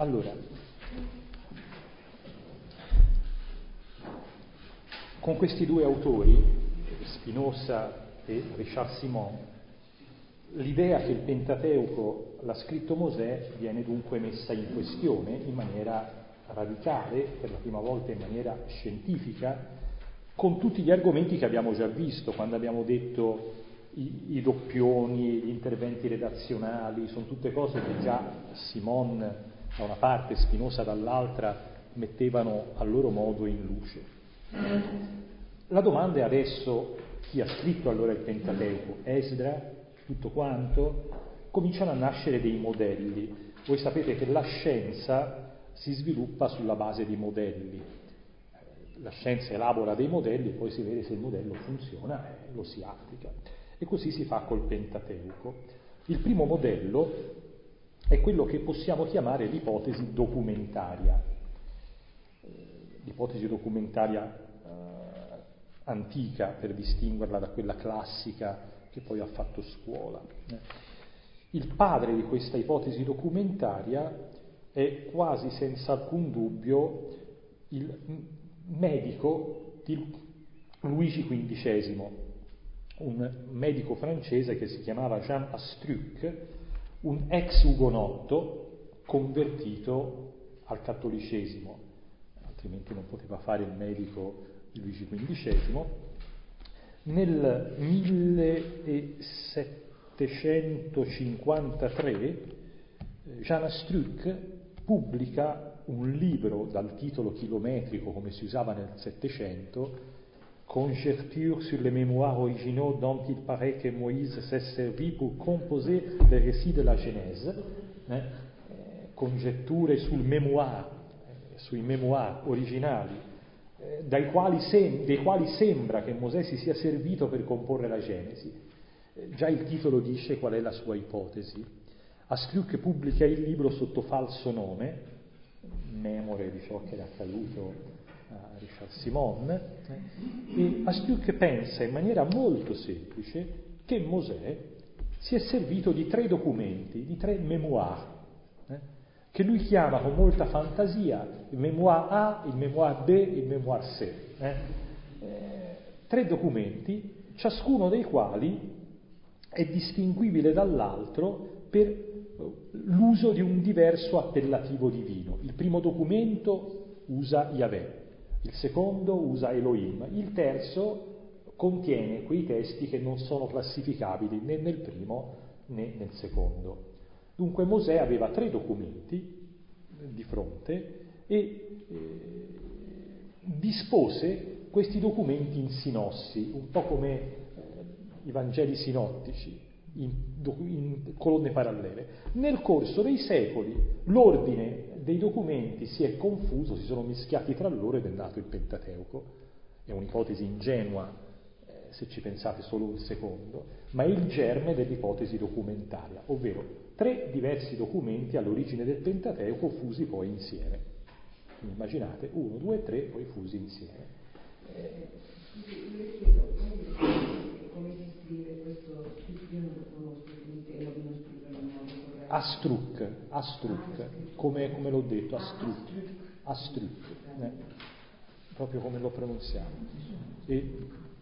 Allora, con questi due autori, Spinoza e Richard Simon, l'idea che il Pentateuco l'ha scritto Mosè viene dunque messa in questione in maniera radicale, per la prima volta in maniera scientifica, con tutti gli argomenti che abbiamo già visto, quando abbiamo detto i doppioni, gli interventi redazionali, sono tutte cose che già Simon da una parte, Spinoza dall'altra, mettevano a loro modo in luce. La domanda è adesso: chi ha scritto allora il Pentateuco? Esdra? Tutto quanto? Cominciano a nascere dei modelli. Voi sapete che la scienza si sviluppa sulla base di modelli. La scienza elabora dei modelli e poi si vede se il modello funziona e lo si applica. E così si fa col Pentateuco. Il primo modello è quello che possiamo chiamare l'ipotesi documentaria. L'ipotesi documentaria antica, per distinguerla da quella classica che poi ha fatto scuola. Il padre di questa ipotesi documentaria è quasi senza alcun dubbio il medico di Luigi XV, un medico francese che si chiamava Jean Astruc, un ex ugonotto convertito al cattolicesimo, altrimenti non poteva fare il medico di Luigi XV. Nel 1753 Jean Astruc pubblica un libro dal titolo chilometrico, come si usava nel Settecento, Conjecture sur les mémoires originaux dont il paraît que Moïse s'est servi pour composer le récit de la Genèse, congetture sul memoir, sui memoir originali, dei quali sembra che Mosè si sia servito per comporre la Genesi. Già il titolo dice qual è la sua ipotesi. Astruc pubblica il libro sotto falso nome, memore di ciò che era accaduto a Richard Simon, e Astruc pensa in maniera molto semplice che Mosè si è servito di 3 documenti, di 3 mémoires, che lui chiama con molta fantasia il mémoire A, il mémoire B e il mémoire C. 3 documenti, ciascuno dei quali è distinguibile dall'altro per l'uso di un diverso appellativo divino. Il primo documento usa Yahweh, il secondo usa Elohim, il terzo contiene quei testi che non sono classificabili né nel primo né nel secondo. Dunque Mosè aveva 3 documenti di fronte e dispose questi documenti in sinossi, un po' come i Vangeli sinottici, in colonne parallele. Nel corso dei secoli l'ordine dei documenti si è confuso, si sono mischiati tra loro ed è nato il Pentateuco. È un'ipotesi ingenua, se ci pensate solo un secondo, ma è il germe dell'ipotesi documentaria, ovvero 3 diversi documenti all'origine del Pentateuco fusi poi insieme. Quindi immaginate 1, 2, 3 poi fusi insieme. Come si scrive questo? Io non conosco, quindi temo di non scriverlo in modo corretto. Astruc, come l'ho detto, Astruc, proprio come lo pronunziamo. E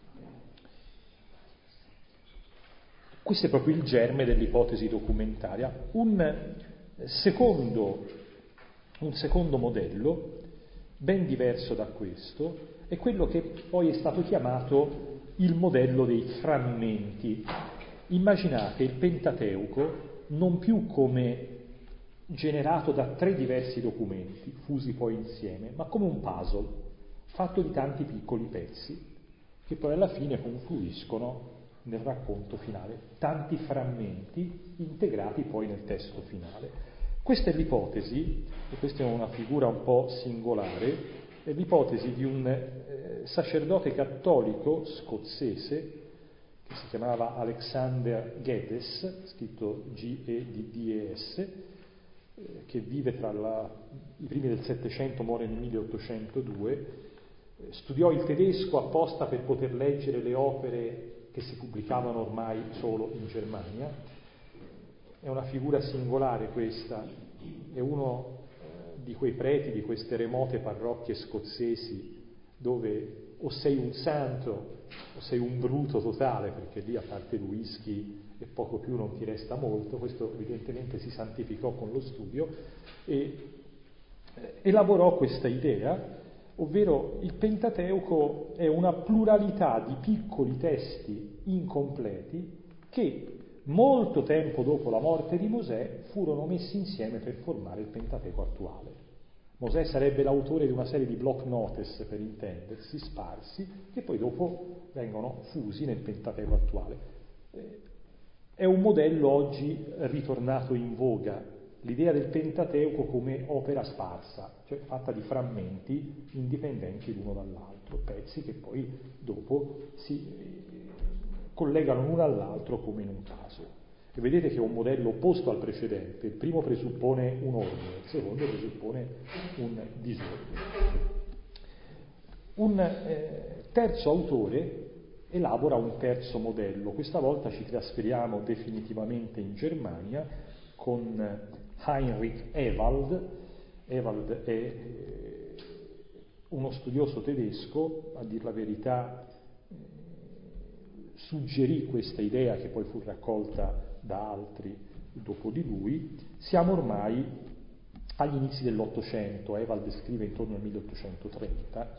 questo è proprio il germe dell'ipotesi documentaria. Un secondo modello, ben diverso da questo, è quello che poi è stato chiamato il modello dei frammenti. Immaginate il Pentateuco non più come generato da 3 diversi documenti, fusi poi insieme, ma come un puzzle, fatto di tanti piccoli pezzi, che poi alla fine confluiscono nel racconto finale, tanti frammenti integrati poi nel testo finale. Questa è l'ipotesi, e questa è una figura un po' singolare, è l'ipotesi di un sacerdote cattolico scozzese che si chiamava Alexander Geddes, scritto Geddes, che vive tra i primi del Settecento, muore nel 1802, studiò il tedesco apposta per poter leggere le opere che si pubblicavano ormai solo in Germania. È una figura singolare questa, è uno di quei preti, di queste remote parrocchie scozzesi, dove o sei un santo o sei un bruto totale, perché lì a parte il whisky e poco più non ti resta molto. Questo evidentemente si santificò con lo studio e elaborò questa idea, ovvero il Pentateuco è una pluralità di piccoli testi incompleti che molto tempo dopo la morte di Mosè furono messi insieme per formare il Pentateuco attuale. Mosè sarebbe l'autore di una serie di block notice, per intendersi, sparsi, che poi dopo vengono fusi nel Pentateuco attuale. È un modello oggi ritornato in voga, l'idea del Pentateuco come opera sparsa, cioè fatta di frammenti indipendenti l'uno dall'altro, pezzi che poi dopo si collegano l'uno all'altro come in un caso. E vedete che è un modello opposto al precedente. Il primo presuppone un ordine, il secondo presuppone un disordine. Un terzo autore elabora un terzo modello. Questa volta ci trasferiamo definitivamente in Germania con Heinrich Ewald. Ewald è uno studioso tedesco, a dir la verità suggerì questa idea che poi fu raccolta da altri dopo di lui. Siamo ormai agli inizi dell'Ottocento, Ewald scrive intorno al 1830.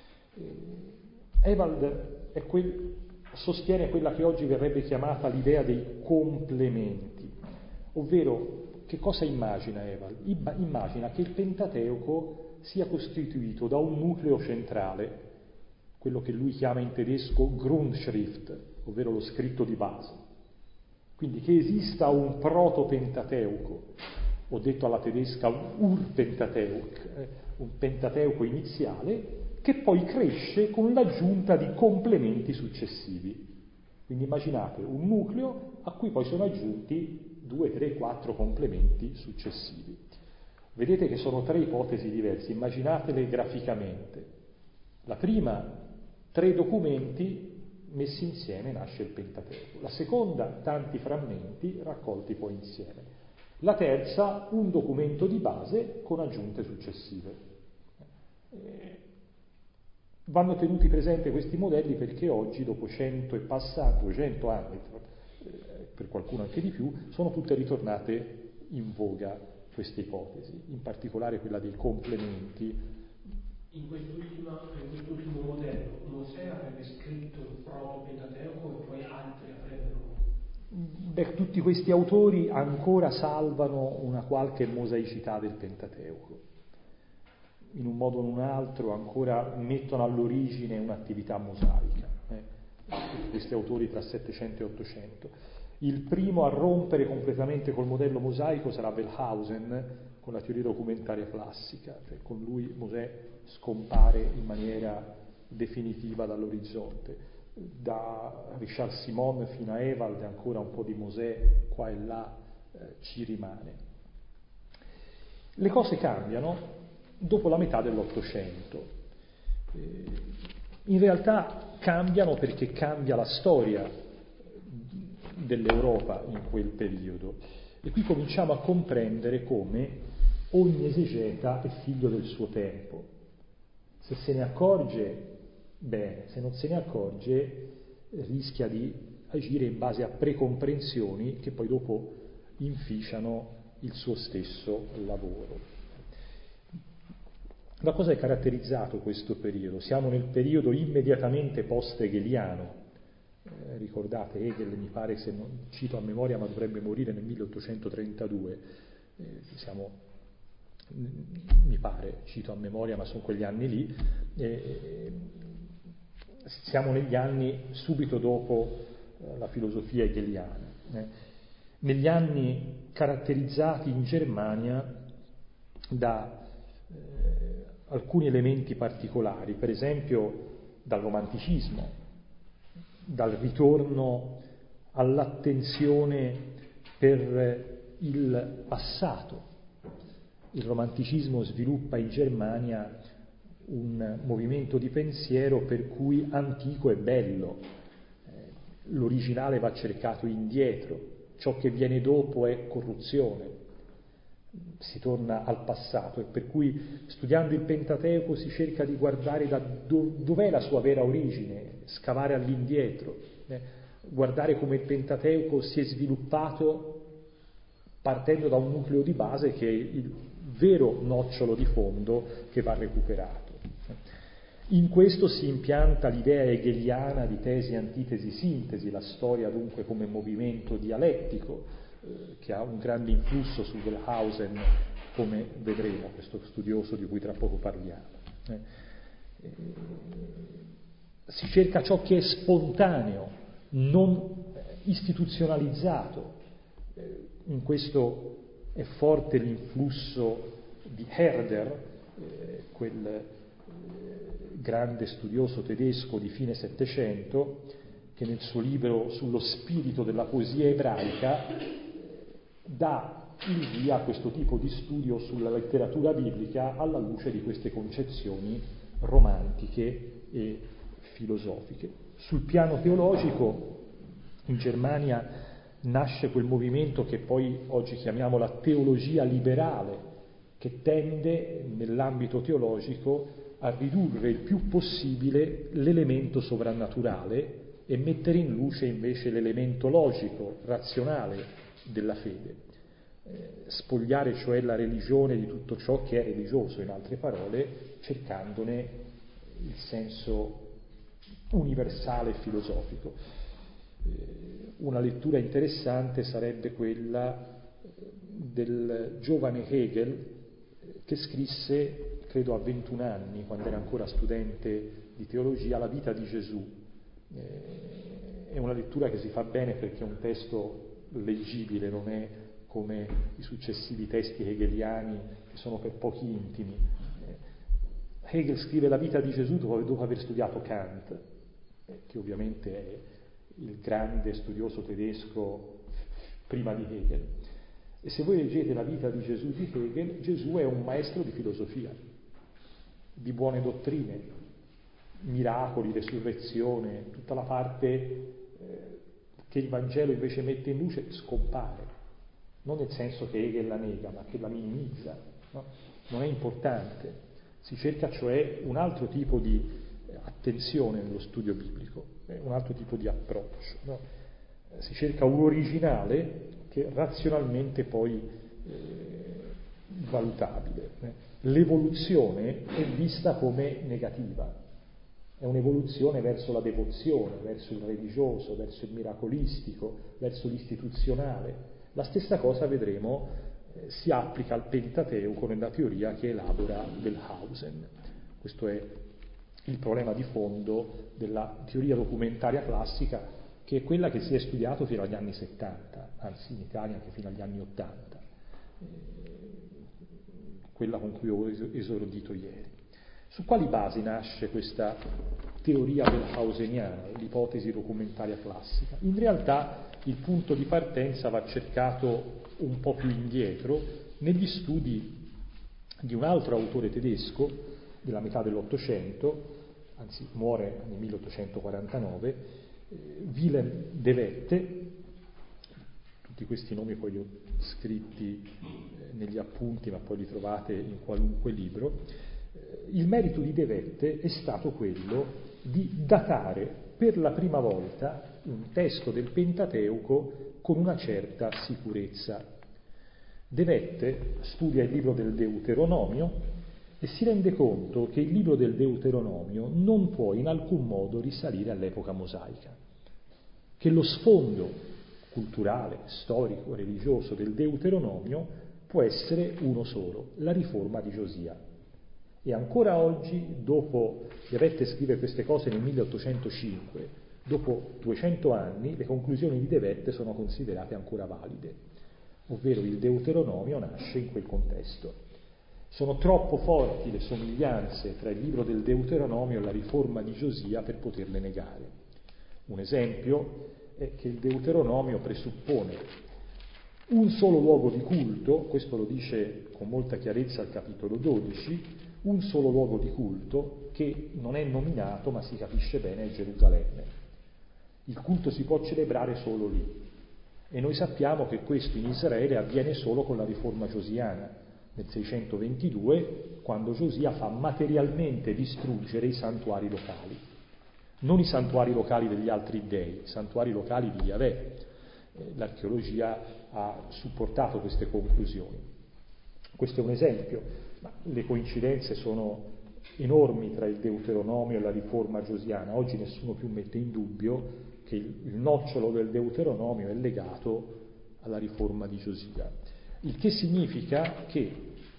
Ewald sostiene quella che oggi verrebbe chiamata l'idea dei complementi, ovvero che cosa immagina Ewald? Immagina che il Pentateuco sia costituito da un nucleo centrale, quello che lui chiama in tedesco Grundschrift, ovvero lo scritto di base. Quindi che esista un proto-Pentateuco, ho detto alla tedesca Ur-Pentateuch, un Pentateuco iniziale, che poi cresce con l'aggiunta di complementi successivi. Quindi immaginate un nucleo a cui poi sono aggiunti 2, 3, 4 complementi successivi. Vedete che sono 3 ipotesi diverse, immaginatele graficamente. La prima, 3 documenti messi insieme nasce il Pentateuco. La seconda, tanti frammenti raccolti poi insieme. La terza, un documento di base con aggiunte successive. Vanno tenuti presenti questi modelli perché oggi, dopo 100 e passati, 200 anni, per qualcuno anche di più, sono tutte ritornate in voga queste ipotesi, in particolare quella dei complementi. In quest'ultimo modello, Mosè avrebbe scritto il proto-Pentateuco e poi altri avrebbero... Tutti questi autori ancora salvano una qualche mosaicità del Pentateuco. In un modo o in un altro ancora mettono all'origine un'attività mosaica. Questi autori tra 700 e 800. Il primo a rompere completamente col modello mosaico sarà Wellhausen, con la teoria documentaria classica, cioè con lui Mosè scompare in maniera definitiva dall'orizzonte. Da Richard Simon fino a Ewald ancora un po' di Mosè qua e là ci rimane. Le cose cambiano dopo la metà dell'Ottocento. In realtà cambiano perché cambia la storia dell'Europa in quel periodo. E qui cominciamo a comprendere come ogni esegeta è figlio del suo tempo. Se se ne accorge, bene, se non se ne accorge, rischia di agire in base a precomprensioni che poi dopo inficiano il suo stesso lavoro. Da cosa è caratterizzato questo periodo? Siamo nel periodo immediatamente post-hegeliano. Ricordate, Hegel, mi pare, se non cito a memoria, ma dovrebbe morire nel 1832. Mi pare, cito a memoria, ma sono quegli anni lì. Siamo negli anni subito dopo la filosofia hegeliana. Negli anni caratterizzati in Germania da alcuni elementi particolari, per esempio dal romanticismo, dal ritorno all'attenzione per il passato. Il romanticismo sviluppa in Germania un movimento di pensiero per cui antico è bello, l'originale va cercato indietro, ciò che viene dopo è corruzione. si torna al passato, e per cui studiando il Pentateuco si cerca di guardare da dov'è la sua vera origine, scavare all'indietro, guardare come il Pentateuco si è sviluppato partendo da un nucleo di base che è il vero nocciolo di fondo che va recuperato. In questo si impianta l'idea hegeliana di tesi, antitesi, sintesi, la storia dunque come movimento dialettico, che ha un grande influsso su Wellhausen, come vedremo, questo studioso di cui tra poco parliamo. Si cerca ciò che è spontaneo, non istituzionalizzato. In questo è forte l'influsso di Herder, quel grande studioso tedesco di fine Settecento, che nel suo libro sullo spirito della poesia ebraica dà il via a questo tipo di studio sulla letteratura biblica alla luce di queste concezioni romantiche e filosofiche. Sul piano teologico, in Germania nasce quel movimento che poi oggi chiamiamo la teologia liberale, che tende nell'ambito teologico a ridurre il più possibile l'elemento sovrannaturale e mettere in luce invece l'elemento logico, razionale della fede. Spogliare cioè la religione di tutto ciò che è religioso, in altre parole, cercandone il senso universale e filosofico. Una lettura interessante sarebbe quella del giovane Hegel, che scrisse, credo a 21 anni, quando era ancora studente di teologia, La vita di Gesù. È una lettura che si fa bene perché è un testo leggibile, non è come i successivi testi hegeliani che sono per pochi intimi. Hegel scrive La vita di Gesù dopo aver studiato Kant, che ovviamente è il grande studioso tedesco prima di Hegel. E se voi leggete La vita di Gesù di Hegel, Gesù è un maestro di filosofia, di buone dottrine, miracoli, resurrezione, tutta la parte che il Vangelo invece mette in luce scompare, non nel senso che Hegel la nega, ma che la minimizza, no? Non è importante. Si cerca cioè un altro tipo di attenzione nello studio biblico, un altro tipo di approccio, no? Si cerca un originale che razionalmente poi valutabile. L'evoluzione è vista come negativa, è un'evoluzione verso la devozione, verso il religioso, verso il miracolistico, verso l'istituzionale. La stessa cosa, vedremo, si applica al Pentateuco nella teoria che elabora Wellhausen. Questo è il problema di fondo della teoria documentaria classica, che è quella che si è studiato fino agli anni 70, anzi in Italia anche fino agli anni 80, quella con cui ho esordito ieri. Su quali basi nasce questa teoria wellhauseniana, l'ipotesi documentaria classica? In realtà il punto di partenza va cercato un po' più indietro, negli studi di un altro autore tedesco della metà dell'Ottocento, anzi muore nel 1849, Willem de Wette. Tutti questi nomi poi li ho scritti negli appunti, ma poi li trovate in qualunque libro. Il merito di De Wette è stato quello di datare per la prima volta un testo del Pentateuco con una certa sicurezza. De Wette studia il libro del Deuteronomio e si rende conto che il libro del Deuteronomio non può in alcun modo risalire all'epoca mosaica, che lo sfondo culturale, storico, religioso del Deuteronomio può essere uno solo, la riforma di Giosia. E ancora oggi, dopo De Wette scrive queste cose nel 1805, dopo 200 anni, le conclusioni di De Wette sono considerate ancora valide, ovvero il Deuteronomio nasce in quel contesto. Sono troppo forti le somiglianze tra il libro del Deuteronomio e la riforma di Giosia per poterle negare. Un esempio è che il Deuteronomio presuppone un solo luogo di culto, questo lo dice con molta chiarezza al capitolo 12, un solo luogo di culto che non è nominato, ma si capisce bene, è Gerusalemme. Il culto si può celebrare solo lì. E noi sappiamo che questo in Israele avviene solo con la riforma josiana, nel 622, quando Giosia fa materialmente distruggere i santuari locali. Non i santuari locali degli altri dei, i santuari locali di Yahweh. L'archeologia ha supportato queste conclusioni. Questo è un esempio, ma le coincidenze sono enormi tra il Deuteronomio e la riforma josiana. Oggi nessuno più mette in dubbio che il nocciolo del Deuteronomio è legato alla riforma di Giosia. Il che significa che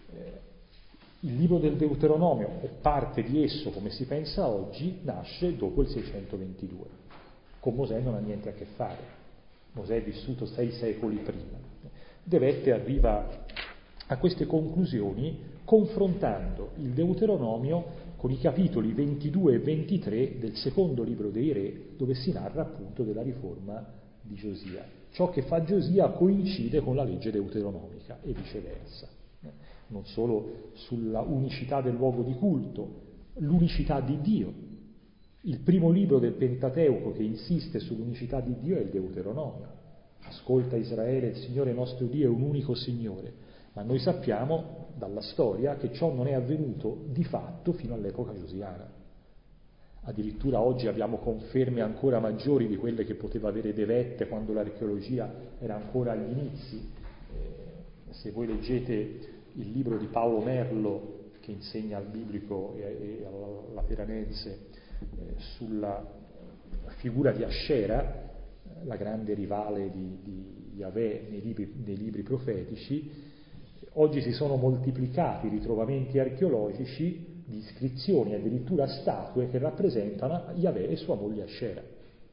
il libro del Deuteronomio, o parte di esso come si pensa oggi, nasce dopo il 622. Con Mosè non ha niente a che fare. Mosè è vissuto 6 secoli prima. De Wette arriva a queste conclusioni confrontando il Deuteronomio con i capitoli 22 e 23 del secondo libro dei Re, dove si narra appunto della riforma di Giosia. Ciò che fa Giosia coincide con la legge deuteronomica e viceversa. Non solo sulla unicità del luogo di culto, l'unicità di Dio. Il primo libro del Pentateuco che insiste sull'unicità di Dio è il Deuteronomio. Ascolta Israele, il Signore nostro Dio è un unico Signore. Ma noi sappiamo dalla storia che ciò non è avvenuto di fatto fino all'epoca giosiana. Addirittura oggi abbiamo conferme ancora maggiori di quelle che poteva avere De Wette quando l'archeologia era ancora agli inizi. Se voi leggete il libro di Paolo Merlo, che insegna al biblico e alla lateranense sulla figura di Ascera, la grande rivale di Yahweh nei libri profetici, oggi si sono moltiplicati i ritrovamenti archeologici di iscrizioni, addirittura statue che rappresentano Yahweh e sua moglie Ascera.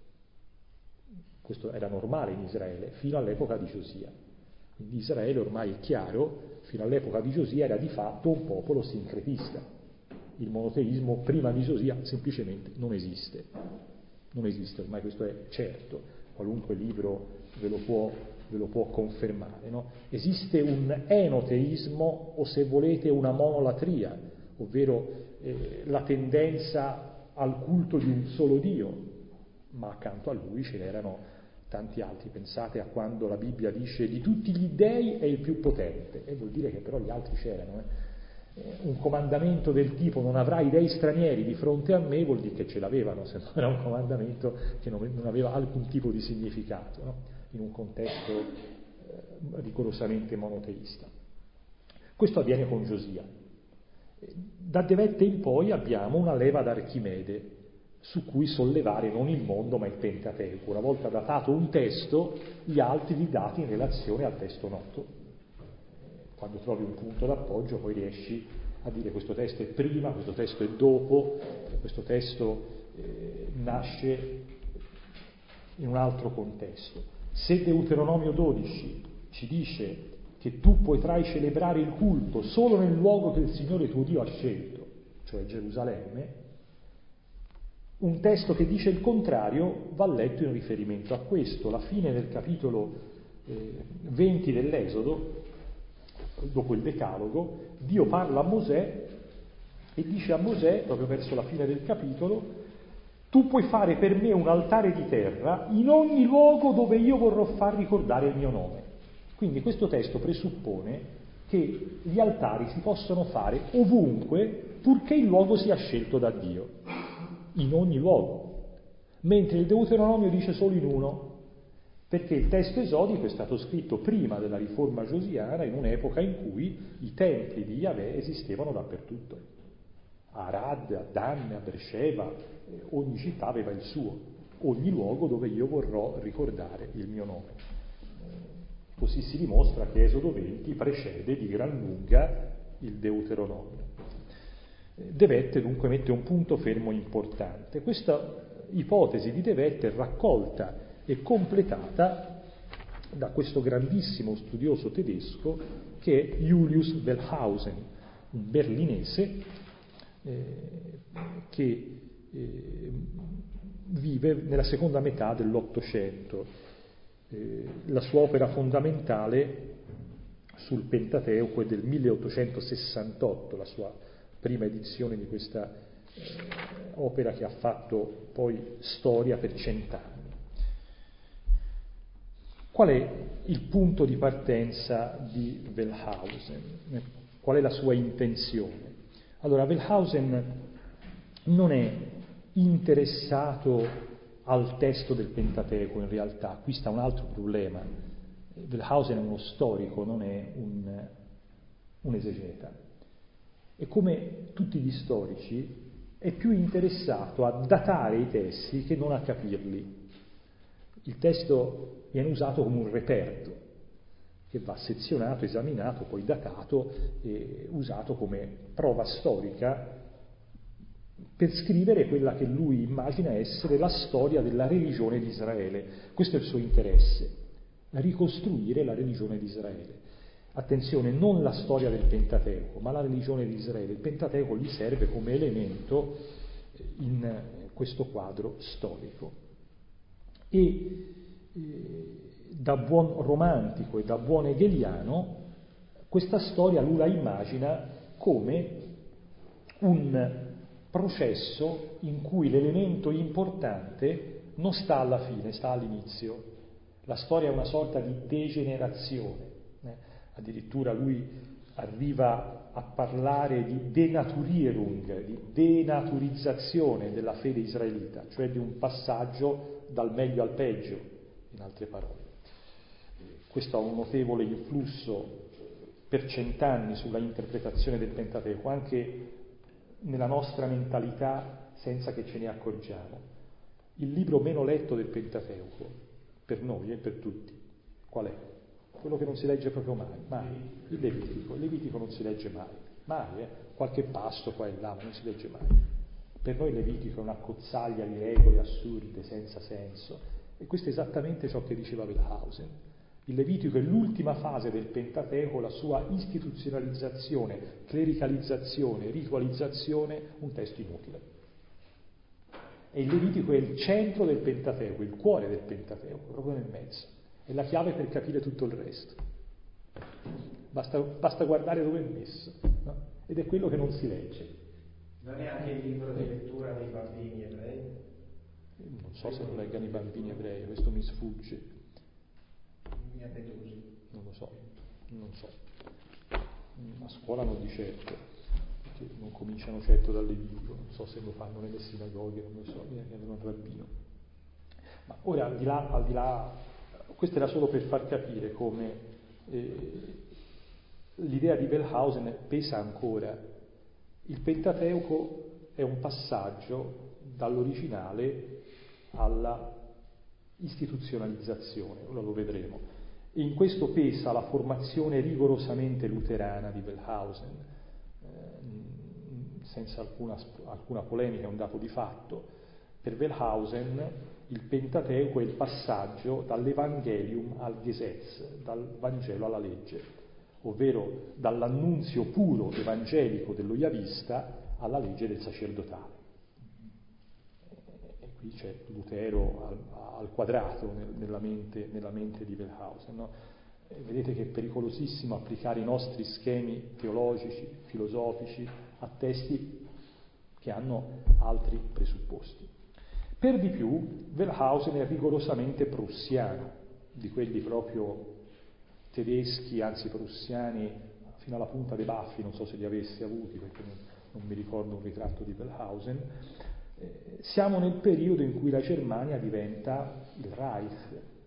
Questo era normale in Israele fino all'epoca di Giosia. In Israele ormai è chiaro, fino all'epoca di Giosia era di fatto un popolo sincretista. Il monoteismo prima di Giosia semplicemente non esiste. Non esiste, ormai questo è certo. Qualunque libro ve lo può confermare, no? Esiste un enoteismo, o se volete una monolatria, ovvero la tendenza al culto di un solo Dio, ma accanto a lui ce n'erano tanti altri. Pensate a quando la Bibbia dice di tutti gli dei è il più potente, e vuol dire che però gli altri c'erano. Un comandamento del tipo non avrai dei stranieri di fronte a me vuol dire che ce l'avevano, se no era un comandamento che non aveva alcun tipo di significato, no? In un contesto rigorosamente monoteista. Questo avviene con Giosia. Da De Wette in poi abbiamo una leva d'Archimede su cui sollevare non il mondo ma il Pentateuco. Una volta datato un testo, gli altri li dati in relazione al testo noto. Quando trovi un punto d'appoggio poi riesci a dire questo testo è prima, questo testo è dopo, questo testo nasce in un altro contesto. Se Deuteronomio 12 ci dice che tu potrai celebrare il culto solo nel luogo che il Signore tuo Dio ha scelto, cioè Gerusalemme, un testo che dice il contrario va letto in riferimento a questo. Alla fine del capitolo 20 dell'Esodo, dopo il Decalogo, Dio parla a Mosè e dice a Mosè, proprio verso la fine del capitolo: tu puoi fare per me un altare di terra in ogni luogo dove io vorrò far ricordare il mio nome. Quindi questo testo presuppone che gli altari si possono fare ovunque, purché il luogo sia scelto da Dio, in ogni luogo, mentre il Deuteronomio dice solo in uno, perché il testo esodico è stato scritto prima della riforma josiana, in un'epoca in cui i templi di Yahweh esistevano dappertutto. A Arad, a Dan, a Beersheba, ogni città aveva il suo, ogni luogo dove io vorrò ricordare il mio nome. Così si dimostra che Esodo 20 precede di gran lunga il Deuteronomio. De Wette dunque mette un punto fermo importante. Questa ipotesi di De Wette è raccolta e completata da questo grandissimo studioso tedesco che è Julius Wellhausen, un berlinese che vive nella seconda metà dell'Ottocento. La sua opera fondamentale sul Pentateuco è del 1868, la sua prima edizione di questa opera che ha fatto poi storia per 100 anni. Qual è il punto di partenza di Wellhausen? Qual è la sua intenzione? Allora, Wellhausen non è interessato al testo del Pentateuco in realtà, qui sta un altro problema. Wellhausen è uno storico, non è un esegeta. E come tutti gli storici è più interessato a datare i testi che non a capirli. Il testo viene usato come un reperto che va sezionato, esaminato, poi datato e usato come prova storica per scrivere quella che lui immagina essere la storia della religione di Israele. Questo è il suo interesse, ricostruire la religione di Israele. Attenzione, non la storia del Pentateuco, ma la religione di Israele. Il Pentateuco gli serve come elemento in questo quadro storico. E da buon romantico e da buon hegeliano, questa storia lui la immagina come un processo in cui l'elemento importante non sta alla fine, sta all'inizio. La storia è una sorta di degenerazione. Addirittura lui arriva a parlare di Denaturierung, di denaturizzazione della fede israelita, cioè di un passaggio dal meglio al peggio, in altre parole. Questo ha un notevole influsso per cent'anni sulla interpretazione del Pentateuco, anche nella nostra mentalità senza che ce ne accorgiamo. Il libro meno letto del Pentateuco, per noi e per tutti, qual è? Quello che non si legge proprio mai, il Levitico. Il Levitico non si legge mai, qualche passo qua e là, ma non si legge mai. Per noi il Levitico è una cozzaglia di regole assurde, senza senso, e questo è esattamente ciò che diceva Wellhausen. Il Levitico è l'ultima fase del Pentateuco, la sua istituzionalizzazione, clericalizzazione, ritualizzazione, un testo inutile. E il Levitico è il centro del Pentateuco, il cuore del Pentateuco, proprio nel mezzo. È la chiave per capire tutto il resto. Basta guardare dove è messo, no? Ed è quello che non si legge. Non è anche il libro di lettura dei bambini ebrei? Non so se lo leggano i bambini ebrei, questo mi sfugge. Mi ha detto così. Non so. A scuola non di certo, perché non cominciano certo dal Levitico, non so se lo fanno nelle sinagoghe, non lo so, neanche un rabbino. Ma ora, al di là, questo era solo per far capire come l'idea di Wellhausen pesa ancora. Il Pentateuco è un passaggio dall'originale alla istituzionalizzazione, ora lo vedremo. E in questo pesa la formazione rigorosamente luterana di Wellhausen, senza alcuna polemica, è un dato di fatto. Per Wellhausen il Pentateuco è il passaggio dall'Evangelium al Gesetz, dal Vangelo alla legge, ovvero dall'annunzio puro evangelico dello Yavista alla legge del sacerdotale. E qui c'è Lutero al quadrato nella mente di Wellhausen, no? Vedete che è pericolosissimo applicare i nostri schemi teologici, filosofici a testi che hanno altri presupposti. Per di più, Wellhausen è rigorosamente prussiano, di quelli proprio tedeschi, anzi prussiani, fino alla punta dei baffi, non so se li avessi avuti, perché non mi ricordo un ritratto di Wellhausen. Siamo nel periodo in cui la Germania diventa il Reich.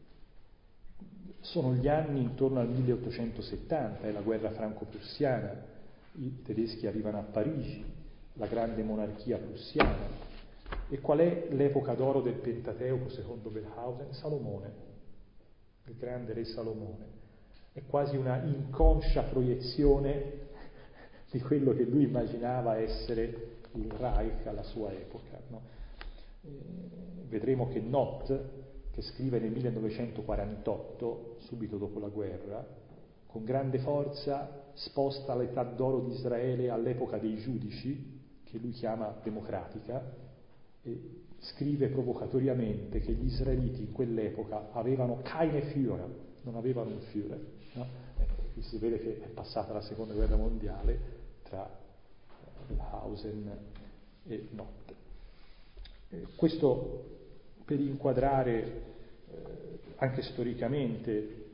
Sono gli anni intorno al 1870, è la guerra franco-prussiana, i tedeschi arrivano a Parigi, la grande monarchia prussiana. E qual è l'epoca d'oro del Pentateuco secondo Wellhausen? Salomone, il grande re Salomone. È quasi una inconscia proiezione di quello che lui immaginava essere il Reich alla sua epoca, no? Vedremo che Nott, che scrive nel 1948, subito dopo la guerra, con grande forza sposta l'età d'oro di Israele all'epoca dei giudici, che lui chiama democratica, e scrive provocatoriamente che gli israeliti in quell'epoca avevano keine Führer, non avevano un Führer, no? Qui si vede che è passata la seconda guerra mondiale tra Wellhausen e Nott. Questo per inquadrare anche storicamente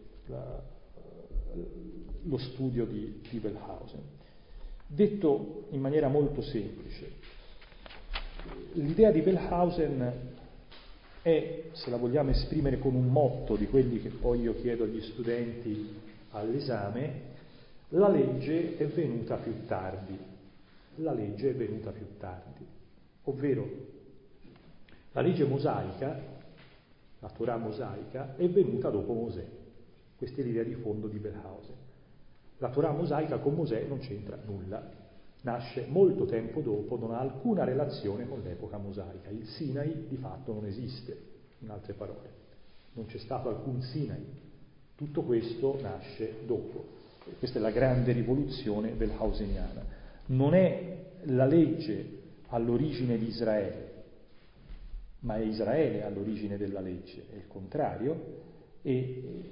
lo studio di Wellhausen. Detto in maniera molto semplice, l'idea di Wellhausen è, se la vogliamo esprimere con un motto di quelli che poi io chiedo agli studenti all'esame, la legge è venuta più tardi. La legge è venuta più tardi, ovvero la legge mosaica, la Torah mosaica, è venuta dopo Mosè. Questa è l'idea di fondo di Wellhausen. La Torah mosaica con Mosè non c'entra nulla, nasce molto tempo dopo, non ha alcuna relazione con l'epoca mosaica. Il Sinai di fatto non esiste, in altre parole, non c'è stato alcun Sinai. Tutto questo nasce dopo. Questa è la grande rivoluzione wellhauseniana. Non è la legge all'origine di Israele, ma è Israele all'origine della legge, è il contrario, e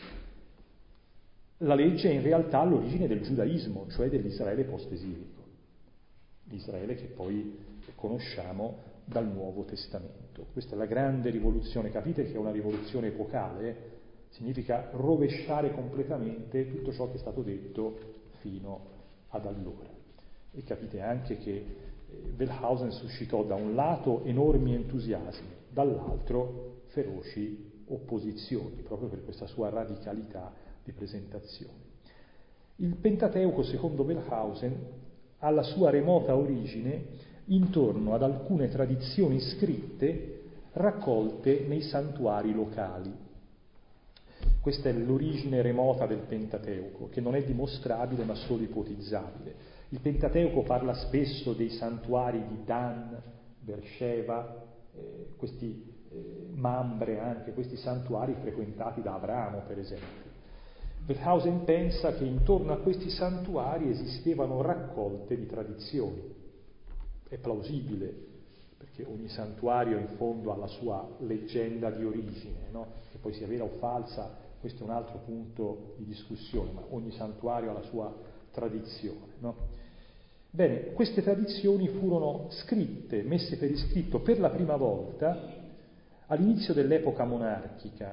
la legge è in realtà all'origine del giudaismo, cioè dell'Israele post-esilico, l'Israele che poi conosciamo dal Nuovo Testamento. Questa è la grande rivoluzione, capite che è una rivoluzione epocale, significa rovesciare completamente tutto ciò che è stato detto fino ad allora. E capite anche che Wellhausen suscitò da un lato enormi entusiasmi, dall'altro feroci opposizioni, proprio per questa sua radicalità di presentazione. Il Pentateuco, secondo Wellhausen, ha la sua remota origine intorno ad alcune tradizioni scritte raccolte nei santuari locali. Questa è l'origine remota del Pentateuco, che non è dimostrabile ma solo ipotizzabile. Il Pentateuco parla spesso dei santuari di Dan, Beersheba, questi Mambre anche, questi santuari frequentati da Abramo, per esempio. Wellhausen pensa che intorno a questi santuari esistevano raccolte di tradizioni. È plausibile, perché ogni santuario in fondo ha la sua leggenda di origine, no? Che poi sia vera o falsa, questo è un altro punto di discussione, ma ogni santuario ha la sua tradizione, no? Bene, queste tradizioni furono scritte, messe per iscritto per la prima volta all'inizio dell'epoca monarchica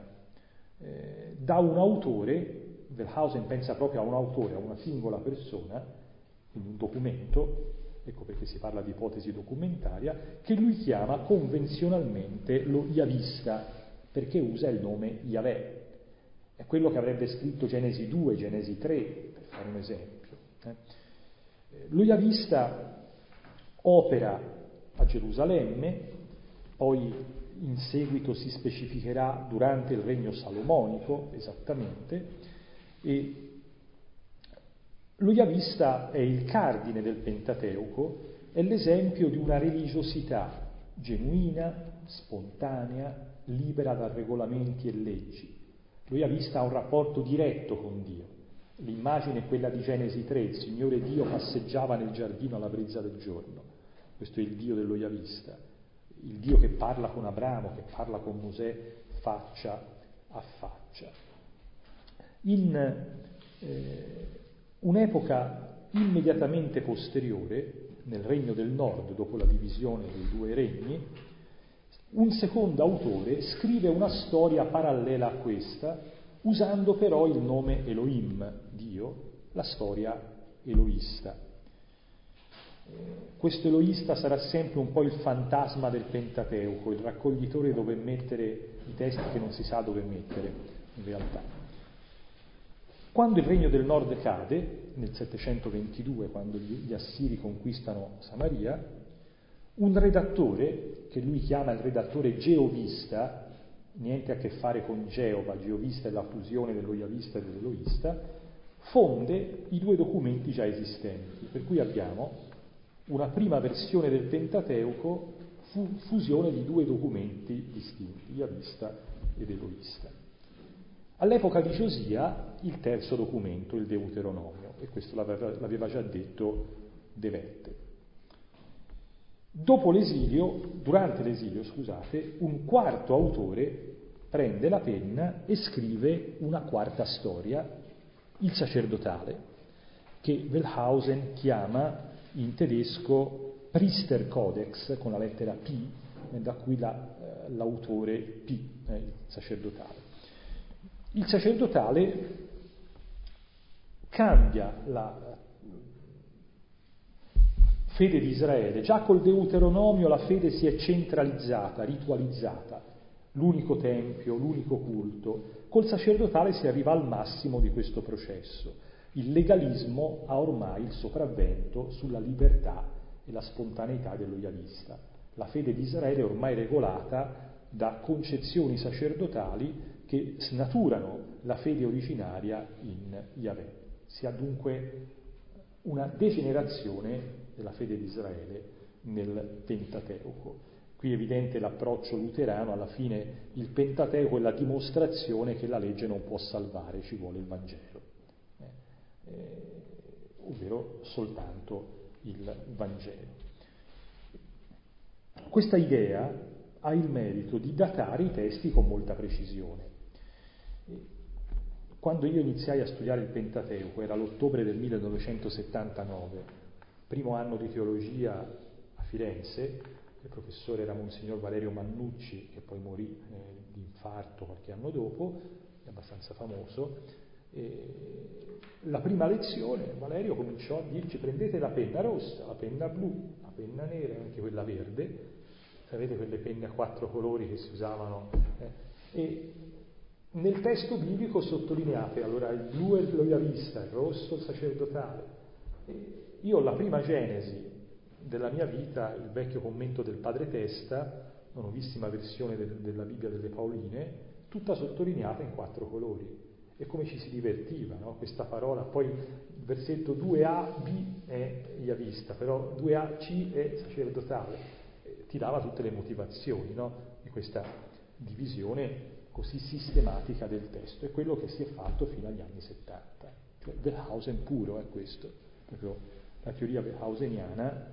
da un autore. Wellhausen pensa proprio a un autore, a una singola persona, quindi un documento, ecco perché si parla di ipotesi documentaria, che lui chiama convenzionalmente lo Yavista, perché usa il nome Yahweh. È quello che avrebbe scritto Genesi 2, Genesi 3, per fare un esempio. Lo Yavista opera a Gerusalemme, poi in seguito si specificherà durante il regno salomonico, esattamente, e lo Yavista è il cardine del Pentateuco, è l'esempio di una religiosità genuina, spontanea, libera da regolamenti e leggi. Lo Yavista ha un rapporto diretto con Dio. L'immagine è quella di Genesi 3, il Signore Dio passeggiava nel giardino alla brezza del giorno. Questo è il Dio dello Yavista, il Dio che parla con Abramo, che parla con Mosè faccia a faccia. In un'epoca immediatamente posteriore, nel Regno del Nord, dopo la divisione dei due regni, un secondo autore scrive una storia parallela a questa, usando però il nome Elohim, Dio, la storia eloista. Questo eloista sarà sempre un po' il fantasma del Pentateuco, il raccoglitore dove mettere i testi che non si sa dove mettere, in realtà. Quando il Regno del Nord cade, nel 722, quando gli Assiri conquistano Samaria, un redattore, che lui chiama il redattore geovista, niente a che fare con Geova, geovista è la fusione dello Yavista e dell'Eloista, fonde i due documenti già esistenti, per cui abbiamo una prima versione del Pentateuco, fusione di due documenti distinti, Yavista ed Eloista. All'epoca di Giosia il terzo documento, il Deuteronomio, e questo l'aveva già detto De Wette. Durante l'esilio, un quarto autore prende la penna e scrive una quarta storia, il sacerdotale, che Wellhausen chiama in tedesco Priesterkodex, con la lettera P, da cui l'autore P, il sacerdotale. Il sacerdotale cambia la fede di Israele. Già col Deuteronomio la fede si è centralizzata, ritualizzata, l'unico tempio, l'unico culto. Col sacerdotale si arriva al massimo di questo processo. Il legalismo ha ormai il sopravvento sulla libertà e la spontaneità dello yavista. La fede di Israele è ormai regolata da concezioni sacerdotali che snaturano la fede originaria in Yahweh. Si ha dunque una degenerazione della fede di Israele nel Pentateuco. Qui è evidente l'approccio luterano, alla fine il Pentateuco è la dimostrazione che la legge non può salvare, ci vuole il Vangelo, ovvero soltanto il Vangelo. Questa idea ha il merito di datare i testi con molta precisione. Quando io iniziai a studiare il Pentateuco, era l'ottobre del 1979, primo anno di teologia a Firenze, il professore era Monsignor Valerio Mannucci, che poi morì di infarto qualche anno dopo, è abbastanza famoso. La prima lezione Valerio cominciò a dirci: prendete la penna rossa, la penna blu, la penna nera e anche quella verde, sapete quelle penne a 4 colori che si usavano, e nel testo biblico sottolineate allora il blu è lo yavista, il rosso il sacerdotale. Io la prima genesi della mia vita, il vecchio commento del padre Testa, una nuovissima versione della Bibbia delle Paoline, tutta sottolineata in 4 colori. E come ci si divertiva, no? Questa parola, poi il versetto 2a-b è yavista, però 2a-c è sacerdotale, ti dava tutte le motivazioni, no? Di questa divisione così sistematica del testo. È quello che si è fatto fino agli anni 70. Cioè Wellhausen puro è questo, proprio la teoria wellhauseniana.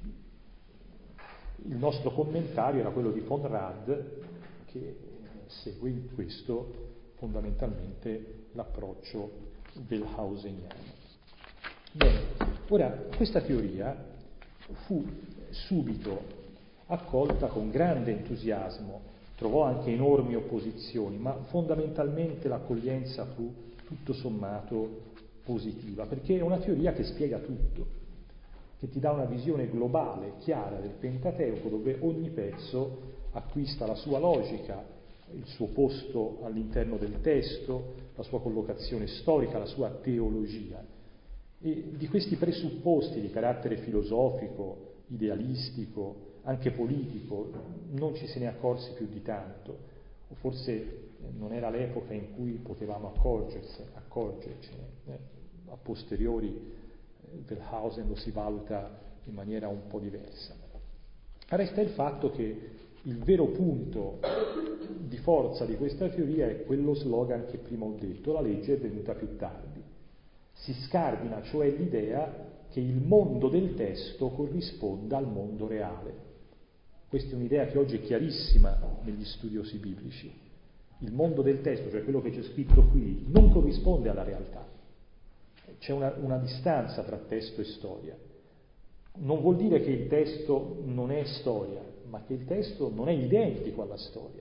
Il nostro commentario era quello di von Rad, che segue in questo fondamentalmente l'approccio wellhauseniano. Bene, ora questa teoria fu subito accolta con grande entusiasmo, trovò anche enormi opposizioni, ma fondamentalmente l'accoglienza fu tutto sommato positiva, perché è una teoria che spiega tutto, che ti dà una visione globale, chiara del Pentateuco, dove ogni pezzo acquista la sua logica, il suo posto all'interno del testo, la sua collocazione storica, la sua teologia. E di questi presupposti di carattere filosofico, idealistico, anche politico, non ci se ne accorsi più di tanto, o forse non era l'epoca in cui potevamo accorgercene. A posteriori Wellhausen lo si valuta in maniera un po' diversa. Resta il fatto che il vero punto di forza di questa teoria è quello slogan che prima ho detto: la legge è venuta più tardi. Si scardina cioè l'idea che il mondo del testo corrisponda al mondo reale. Questa è un'idea che oggi è chiarissima negli studiosi biblici. Il mondo del testo, cioè quello che c'è scritto qui, non corrisponde alla realtà. C'è una distanza tra testo e storia. Non vuol dire che il testo non è storia, ma che il testo non è identico alla storia.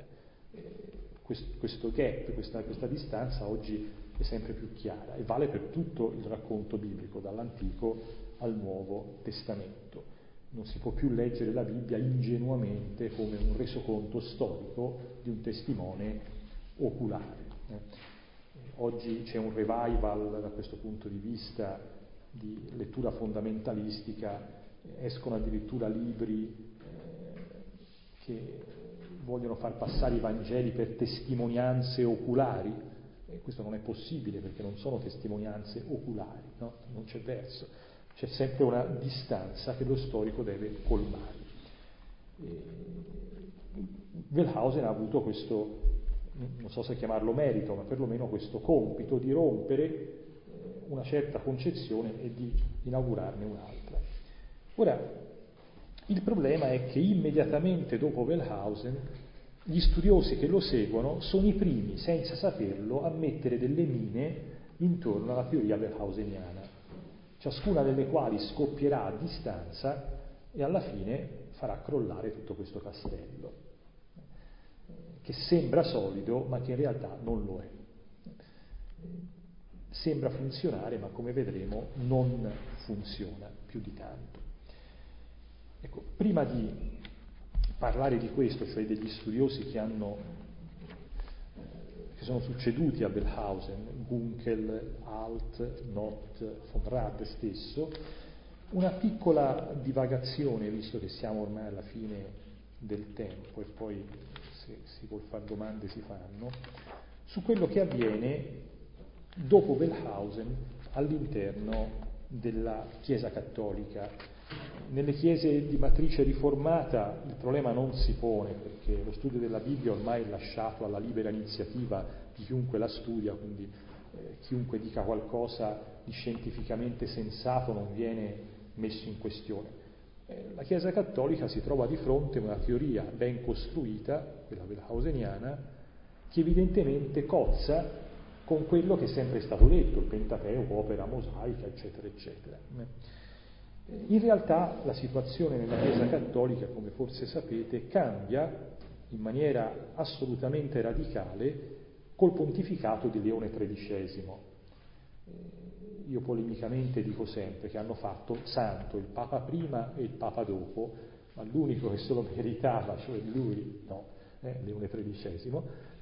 Questo gap, questa distanza oggi è sempre più chiara e vale per tutto il racconto biblico, dall'Antico al Nuovo Testamento. Non si può più leggere la Bibbia ingenuamente come un resoconto storico di un testimone oculare. Oggi c'è un revival da questo punto di vista di lettura fondamentalistica, escono addirittura libri che vogliono far passare i Vangeli per testimonianze oculari, e questo non è possibile perché non sono testimonianze oculari, no? Non c'è verso, c'è sempre una distanza che lo storico deve colmare. Wellhausen ha avuto questo, non so se chiamarlo merito, ma perlomeno questo compito di rompere una certa concezione e di inaugurarne un'altra. Ora, il problema è che immediatamente dopo Wellhausen gli studiosi che lo seguono sono i primi, senza saperlo, a mettere delle mine intorno alla teoria wellhauseniana, ciascuna delle quali scoppierà a distanza e alla fine farà crollare tutto questo castello, che sembra solido ma che in realtà non lo è. Sembra funzionare, ma come vedremo non funziona più di tanto. Ecco, prima di parlare di questo, cioè degli studiosi che sono succeduti a Bellhausen, Gunkel, Alt, Nott, von Rad stesso, una piccola divagazione, visto che siamo ormai alla fine del tempo e poi se si vuol fare domande si fanno, su quello che avviene dopo Bellhausen all'interno della Chiesa cattolica. Nelle chiese di matrice riformata il problema non si pone, perché lo studio della Bibbia ormai è lasciato alla libera iniziativa di chiunque la studia, quindi chiunque dica qualcosa di scientificamente sensato non viene messo in questione. La Chiesa cattolica si trova di fronte a una teoria ben costruita, quella bellhauseniana, che evidentemente cozza con quello che è sempre stato detto, il Pentateuco, opera mosaica, eccetera, eccetera. In realtà la situazione nella Chiesa cattolica, come forse sapete, cambia in maniera assolutamente radicale col pontificato di Leone XIII. Io polemicamente dico sempre che hanno fatto santo il Papa prima e il Papa dopo, ma l'unico che se lo meritava, cioè lui, no, Leone XIII,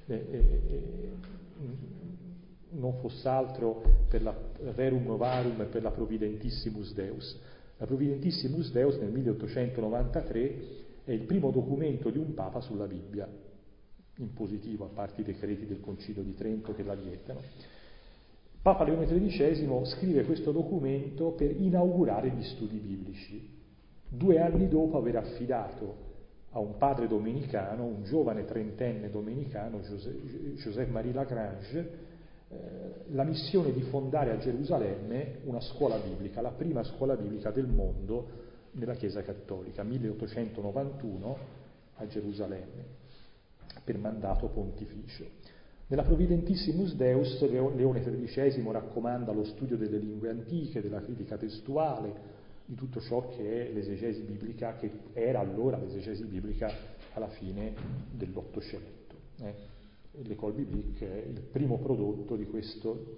non fosse altro per la Rerum Novarum e per la Providentissimus Deus. La Providentissimus Deus nel 1893 è il primo documento di un Papa sulla Bibbia, in positivo, a parte i decreti del Concilio di Trento che la vietano. Papa Leone XIII scrive questo documento per inaugurare gli studi biblici, 2 anni dopo aver affidato a un padre domenicano, un giovane trentenne domenicano, Joseph-Marie Lagrange, la missione di fondare a Gerusalemme una scuola biblica, la prima scuola biblica del mondo nella Chiesa cattolica, 1891 a Gerusalemme, per mandato pontificio. Nella Providentissimus Deus Leone XIII raccomanda lo studio delle lingue antiche, della critica testuale, di tutto ciò che è l'esegesi biblica, che era allora l'esegesi biblica alla fine dell'Ottocento. L'École biblique è il primo prodotto di questo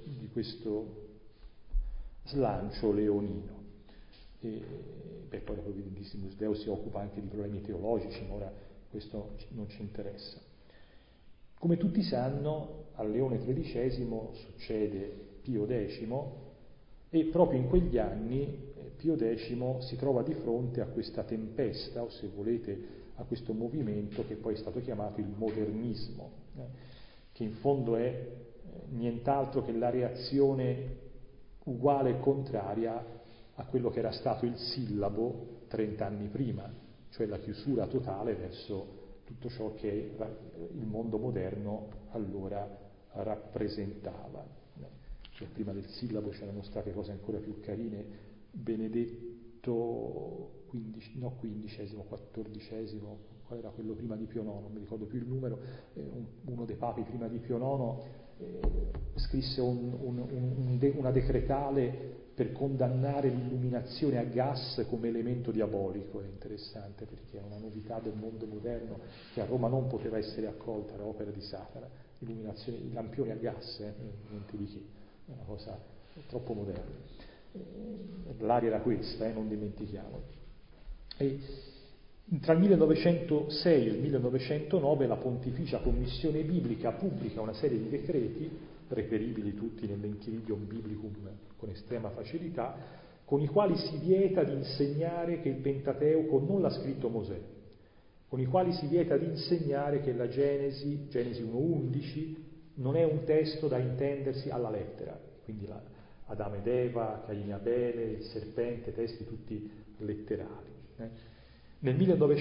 slancio leonino. Poi la Providentissimus Deus si occupa anche di problemi teologici, ma ora questo non ci interessa. Come tutti sanno, a Leone XIII succede Pio X e proprio in quegli anni Pio X si trova di fronte a questa tempesta, o se volete a questo movimento che poi è stato chiamato il modernismo, che in fondo è nient'altro che la reazione uguale e contraria a quello che era stato il sillabo 30 anni prima, cioè la chiusura totale verso tutto ciò che il mondo moderno allora rappresentava. Cioè, prima del sillabo c'erano state cose ancora più carine, Benedetto XIV, qual era quello prima di Pio IX, non mi ricordo più il numero, uno dei papi prima di Pio IX scrisse una decretale per condannare l'illuminazione a gas come elemento diabolico. È interessante perché è una novità del mondo moderno che a Roma non poteva essere accolta, era opera di Satana, illuminazione, i lampioni a gas, niente di che, è una cosa troppo moderna. L'aria era questa, non dimentichiamolo. E tra il 1906 e il 1909 la Pontificia Commissione Biblica pubblica una serie di decreti, reperibili tutti nell'Enchiridion Biblicum con estrema facilità, con i quali si vieta di insegnare che il Pentateuco non l'ha scritto Mosè, con i quali si vieta di insegnare che la Genesi 1.11, non è un testo da intendersi alla lettera, quindi Adamo ed Eva, Caino e Abele, il serpente, testi tutti letterali. Nel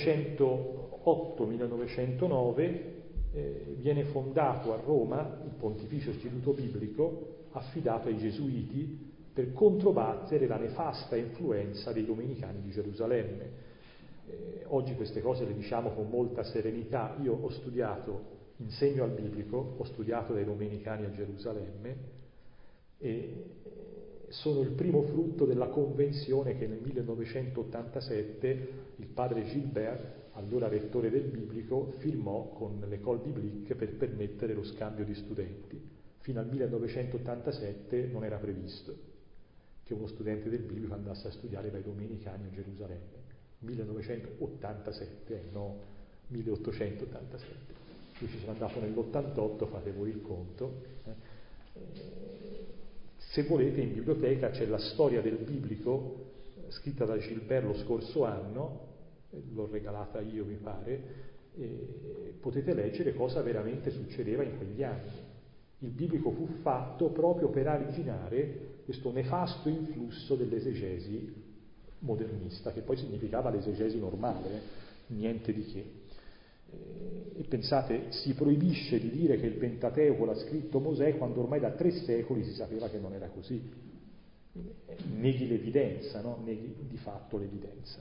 1908-1909 viene fondato a Roma il Pontificio Istituto Biblico, affidato ai Gesuiti per controbattere la nefasta influenza dei domenicani di Gerusalemme. Oggi queste cose le diciamo con molta serenità. Io ho studiato, insegno al biblico, ho studiato dai domenicani a Gerusalemme e sono il primo frutto della convenzione che nel 1987 il padre Gilbert, allora rettore del Biblico, firmò con l'École biblique per permettere lo scambio di studenti. Fino al 1987 non era previsto che uno studente del Biblico andasse a studiare dai domenicani a Gerusalemme. 1987, no 1887. Io ci sono andato nell'88, fate voi il conto. Se volete, in biblioteca c'è la storia del Biblico scritta da Gilbert lo scorso anno, l'ho regalata io mi pare, e potete leggere cosa veramente succedeva in quegli anni. Il Biblico fu fatto proprio per arginare questo nefasto influsso dell'esegesi modernista, che poi significava l'esegesi normale, niente di che. E pensate, si proibisce di dire che il Pentateuco l'ha scritto Mosè quando ormai da 3 secoli si sapeva che non era così. Neghi l'evidenza, no? Neghi di fatto l'evidenza.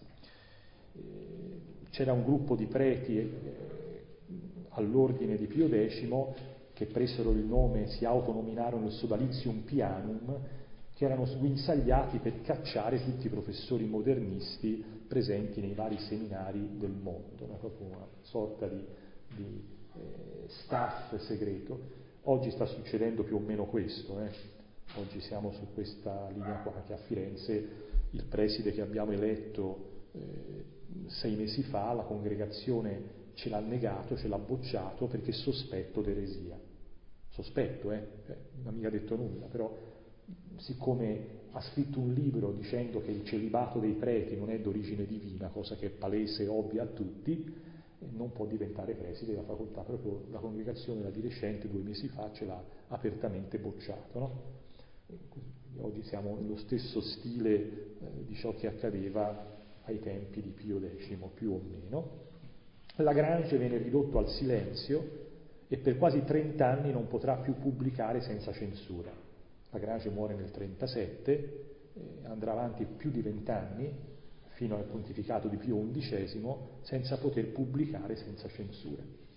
C'era un gruppo di preti all'ordine di Pio X che presero il nome, si autonominarono il Sodalizium Pianum, che erano sguinzagliati per cacciare tutti i professori modernisti presenti nei vari seminari del mondo, proprio una sorta di staff segreto. Oggi sta succedendo più o meno questo, Oggi siamo su questa linea qua, che a Firenze il preside che abbiamo eletto 6 mesi fa, la congregazione ce l'ha negato, ce l'ha bocciato perché sospetto d'eresia. Sospetto, non ha mica detto nulla, però siccome ha scritto un libro dicendo che il celibato dei preti non è d'origine divina, cosa che è palese e ovvia a tutti, non può diventare preside della facoltà. Proprio la congregazione, la dirigente, 2 mesi fa ce l'ha apertamente bocciato, no? Oggi siamo nello stesso stile di ciò che accadeva ai tempi di Pio X, più o meno. Lagrange viene ridotto al silenzio e per quasi 30 anni non potrà più pubblicare senza censura. Lagrange muore nel 1937, andrà avanti più di 20 anni, fino al pontificato di Pio XI, senza poter pubblicare senza censura.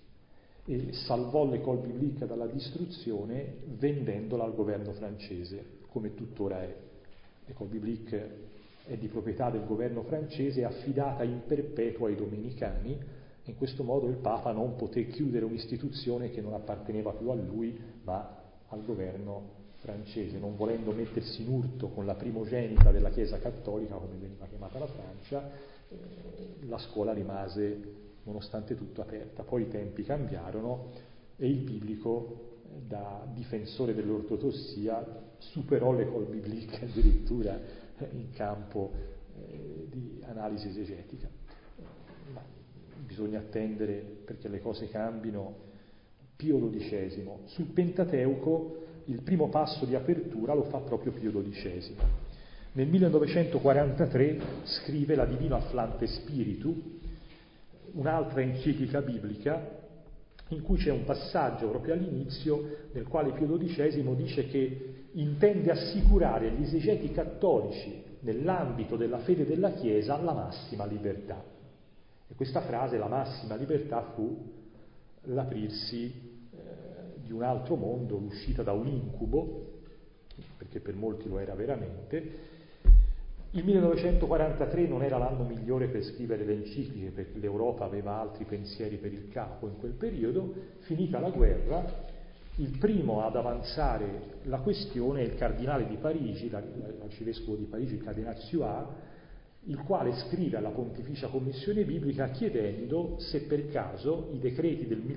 E salvò l'École biblique dalla distruzione vendendola al governo francese, come tuttora è. L'École biblique è di proprietà del governo francese, affidata in perpetuo ai domenicani. In questo modo il Papa non poté chiudere un'istituzione che non apparteneva più a lui, ma al governo francese, non volendo mettersi in urto con la primogenita della Chiesa cattolica, come veniva chiamata la Francia. La scuola rimase nonostante tutto aperta. Poi i tempi cambiarono e il biblico, da difensore dell'ortodossia, superò l'École biblique addirittura in campo di analisi esegetica. Ma bisogna attendere perché le cose cambino. Pio XII. Sul Pentateuco il primo passo di apertura lo fa proprio Pio XII. Nel 1943 scrive la Divino Afflante Spiritu, un'altra enciclica biblica, in cui c'è un passaggio proprio all'inizio nel quale Pio XII dice che intende assicurare agli esegeti cattolici nell'ambito della fede della Chiesa la massima libertà. E questa frase, la massima libertà, fu l'aprirsi di un altro mondo, l'uscita da un incubo, perché per molti lo era veramente. Il 1943 non era l'anno migliore per scrivere le encicliche, perché l'Europa aveva altri pensieri per il capo in quel periodo. Finita la guerra, il primo ad avanzare la questione è il cardinale di Parigi, l'arcivescovo di Parigi, il cardinale Suard, il quale scrive alla Pontificia Commissione Biblica chiedendo se per caso i decreti del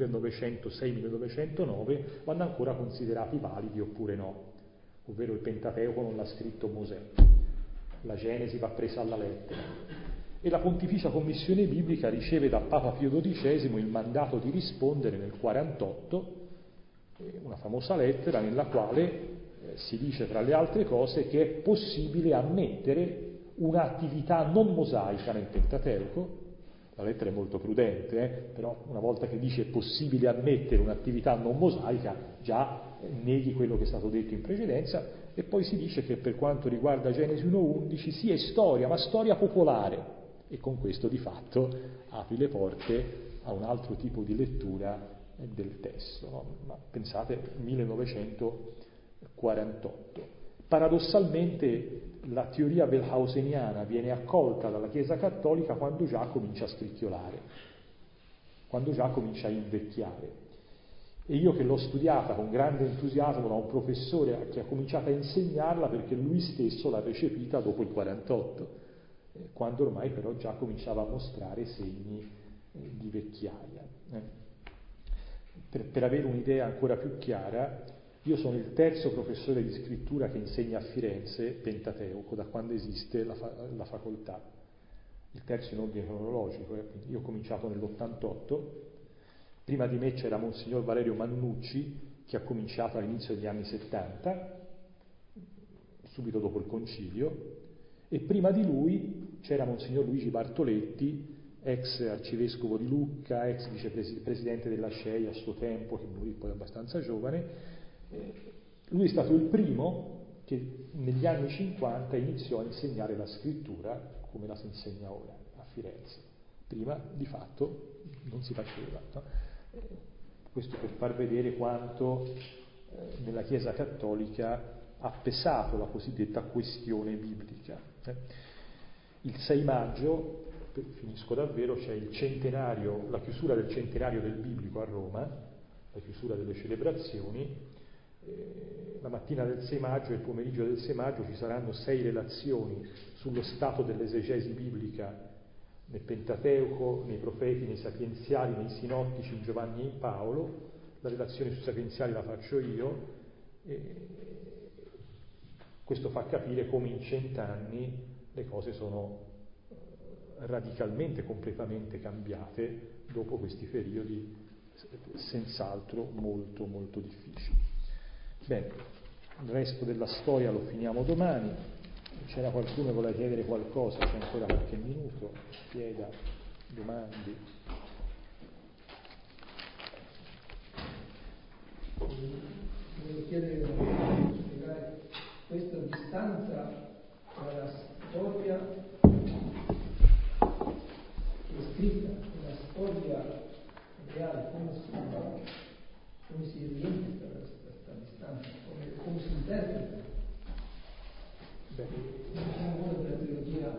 1906-1909 vanno ancora considerati validi oppure no, ovvero il Pentateuco non l'ha scritto Mosè, la Genesi va presa alla lettera. E la Pontificia Commissione Biblica riceve da Papa Pio XII il mandato di rispondere nel 1948, una famosa lettera nella quale si dice tra le altre cose che è possibile ammettere un'attività non mosaica nel Pentateuco. La lettera è molto prudente, però una volta che dice è possibile ammettere un'attività non mosaica, già neghi quello che è stato detto in precedenza. E poi si dice che per quanto riguarda Genesi 1:11 sì, è storia, ma storia popolare, e con questo di fatto apri le porte a un altro tipo di lettura del testo, no? Ma pensate, 1948. paradossalmente la teoria wellhauseniana viene accolta dalla Chiesa Cattolica quando già comincia a scricchiolare, quando già comincia a invecchiare. E io che l'ho studiata con grande entusiasmo da un professore che ha cominciato a insegnarla perché lui stesso l'ha recepita dopo il 48, quando ormai però già cominciava a mostrare segni di vecchiaia. Per avere un'idea ancora più chiara, io sono il terzo professore di scrittura che insegna a Firenze Pentateuco, da quando esiste la facoltà, il terzo in ordine cronologico. Io ho cominciato nell'88, prima di me c'era Monsignor Valerio Mannucci, che ha cominciato all'inizio degli anni 70, subito dopo il concilio, e prima di lui c'era Monsignor Luigi Bartoletti, ex arcivescovo di Lucca, ex vicepresidente della SCEI a suo tempo, che morì poi abbastanza giovane. Lui è stato il primo che negli anni 50 iniziò a insegnare la scrittura come la si insegna ora a Firenze. Prima di fatto non si faceva, no? Questo per far vedere quanto nella Chiesa Cattolica ha pesato la cosiddetta questione biblica. Il 6 maggio, finisco davvero, c'è il centenario, la chiusura del centenario del biblico a Roma, la chiusura delle celebrazioni. La mattina del 6 maggio e il pomeriggio del 6 maggio ci saranno 6 relazioni sullo stato dell'esegesi biblica nel Pentateuco, nei profeti, nei sapienziali, nei sinottici, in Giovanni e in Paolo. La relazione sui sapienziali la faccio io. Questo fa capire come in 100 anni le cose sono radicalmente, completamente cambiate dopo questi periodi senz'altro molto, molto difficili. Bene, il resto della storia lo finiamo domani. C'era qualcuno che voleva chiedere qualcosa, c'è ancora qualche minuto, chieda, domandi. Volevo chiedere, spiegare questa distanza tra la storia che è scritta e la storia reale, come si riempie questa distanza, come si interpreta. Diciamo ora della teologia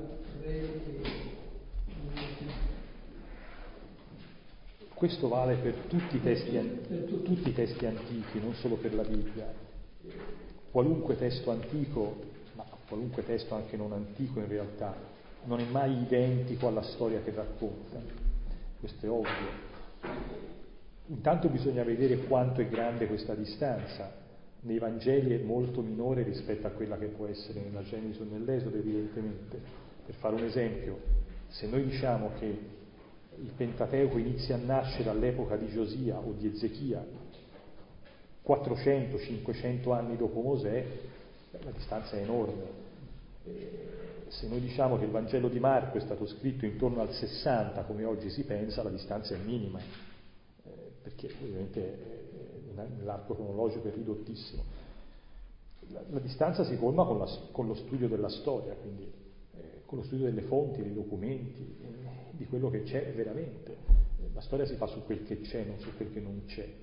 Questo vale per tutti i testi antichi, non solo per la Bibbia. Qualunque testo antico, ma qualunque testo anche non antico in realtà, non è mai identico alla storia che racconta. Questo è ovvio. Intanto bisogna vedere quanto è grande questa distanza. Nei Vangeli è molto minore rispetto a quella che può essere nella Genesi o nell'Esodo, evidentemente. Per fare un esempio, se noi diciamo che il Pentateuco inizia a nascere all'epoca di Giosia o di Ezechia, 400-500 anni dopo Mosè, la distanza è enorme. Se noi diciamo che il Vangelo di Marco è stato scritto intorno al 60, come oggi si pensa, la distanza è minima, perché ovviamente l'arco cronologico è ridottissimo. La distanza si colma con lo studio della storia, quindi con lo studio delle fonti, dei documenti, di quello che c'è veramente. La storia si fa su quel che c'è, non su quel che non c'è, no?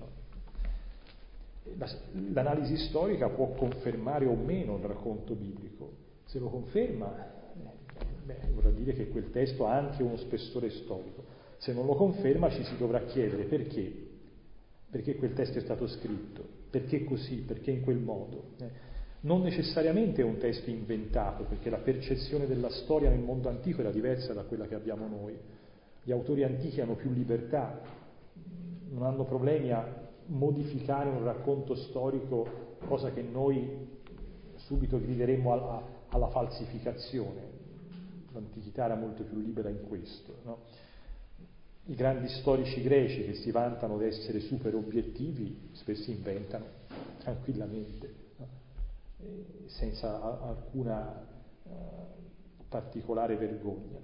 L'analisi storica può confermare o meno il racconto biblico. Se lo conferma, vorrà dire che quel testo ha anche uno spessore storico. Se non lo conferma, ci si dovrà chiedere perché. Perché quel testo è stato scritto? Perché così? Perché in quel modo? Non necessariamente è un testo inventato, perché la percezione della storia nel mondo antico era diversa da quella che abbiamo noi. Gli autori antichi hanno più libertà, non hanno problemi a modificare un racconto storico, cosa che noi subito grideremmo alla falsificazione. L'antichità era molto più libera in questo, no? I grandi storici greci che si vantano di essere super obiettivi spesso inventano tranquillamente, no? Senza alcuna particolare vergogna.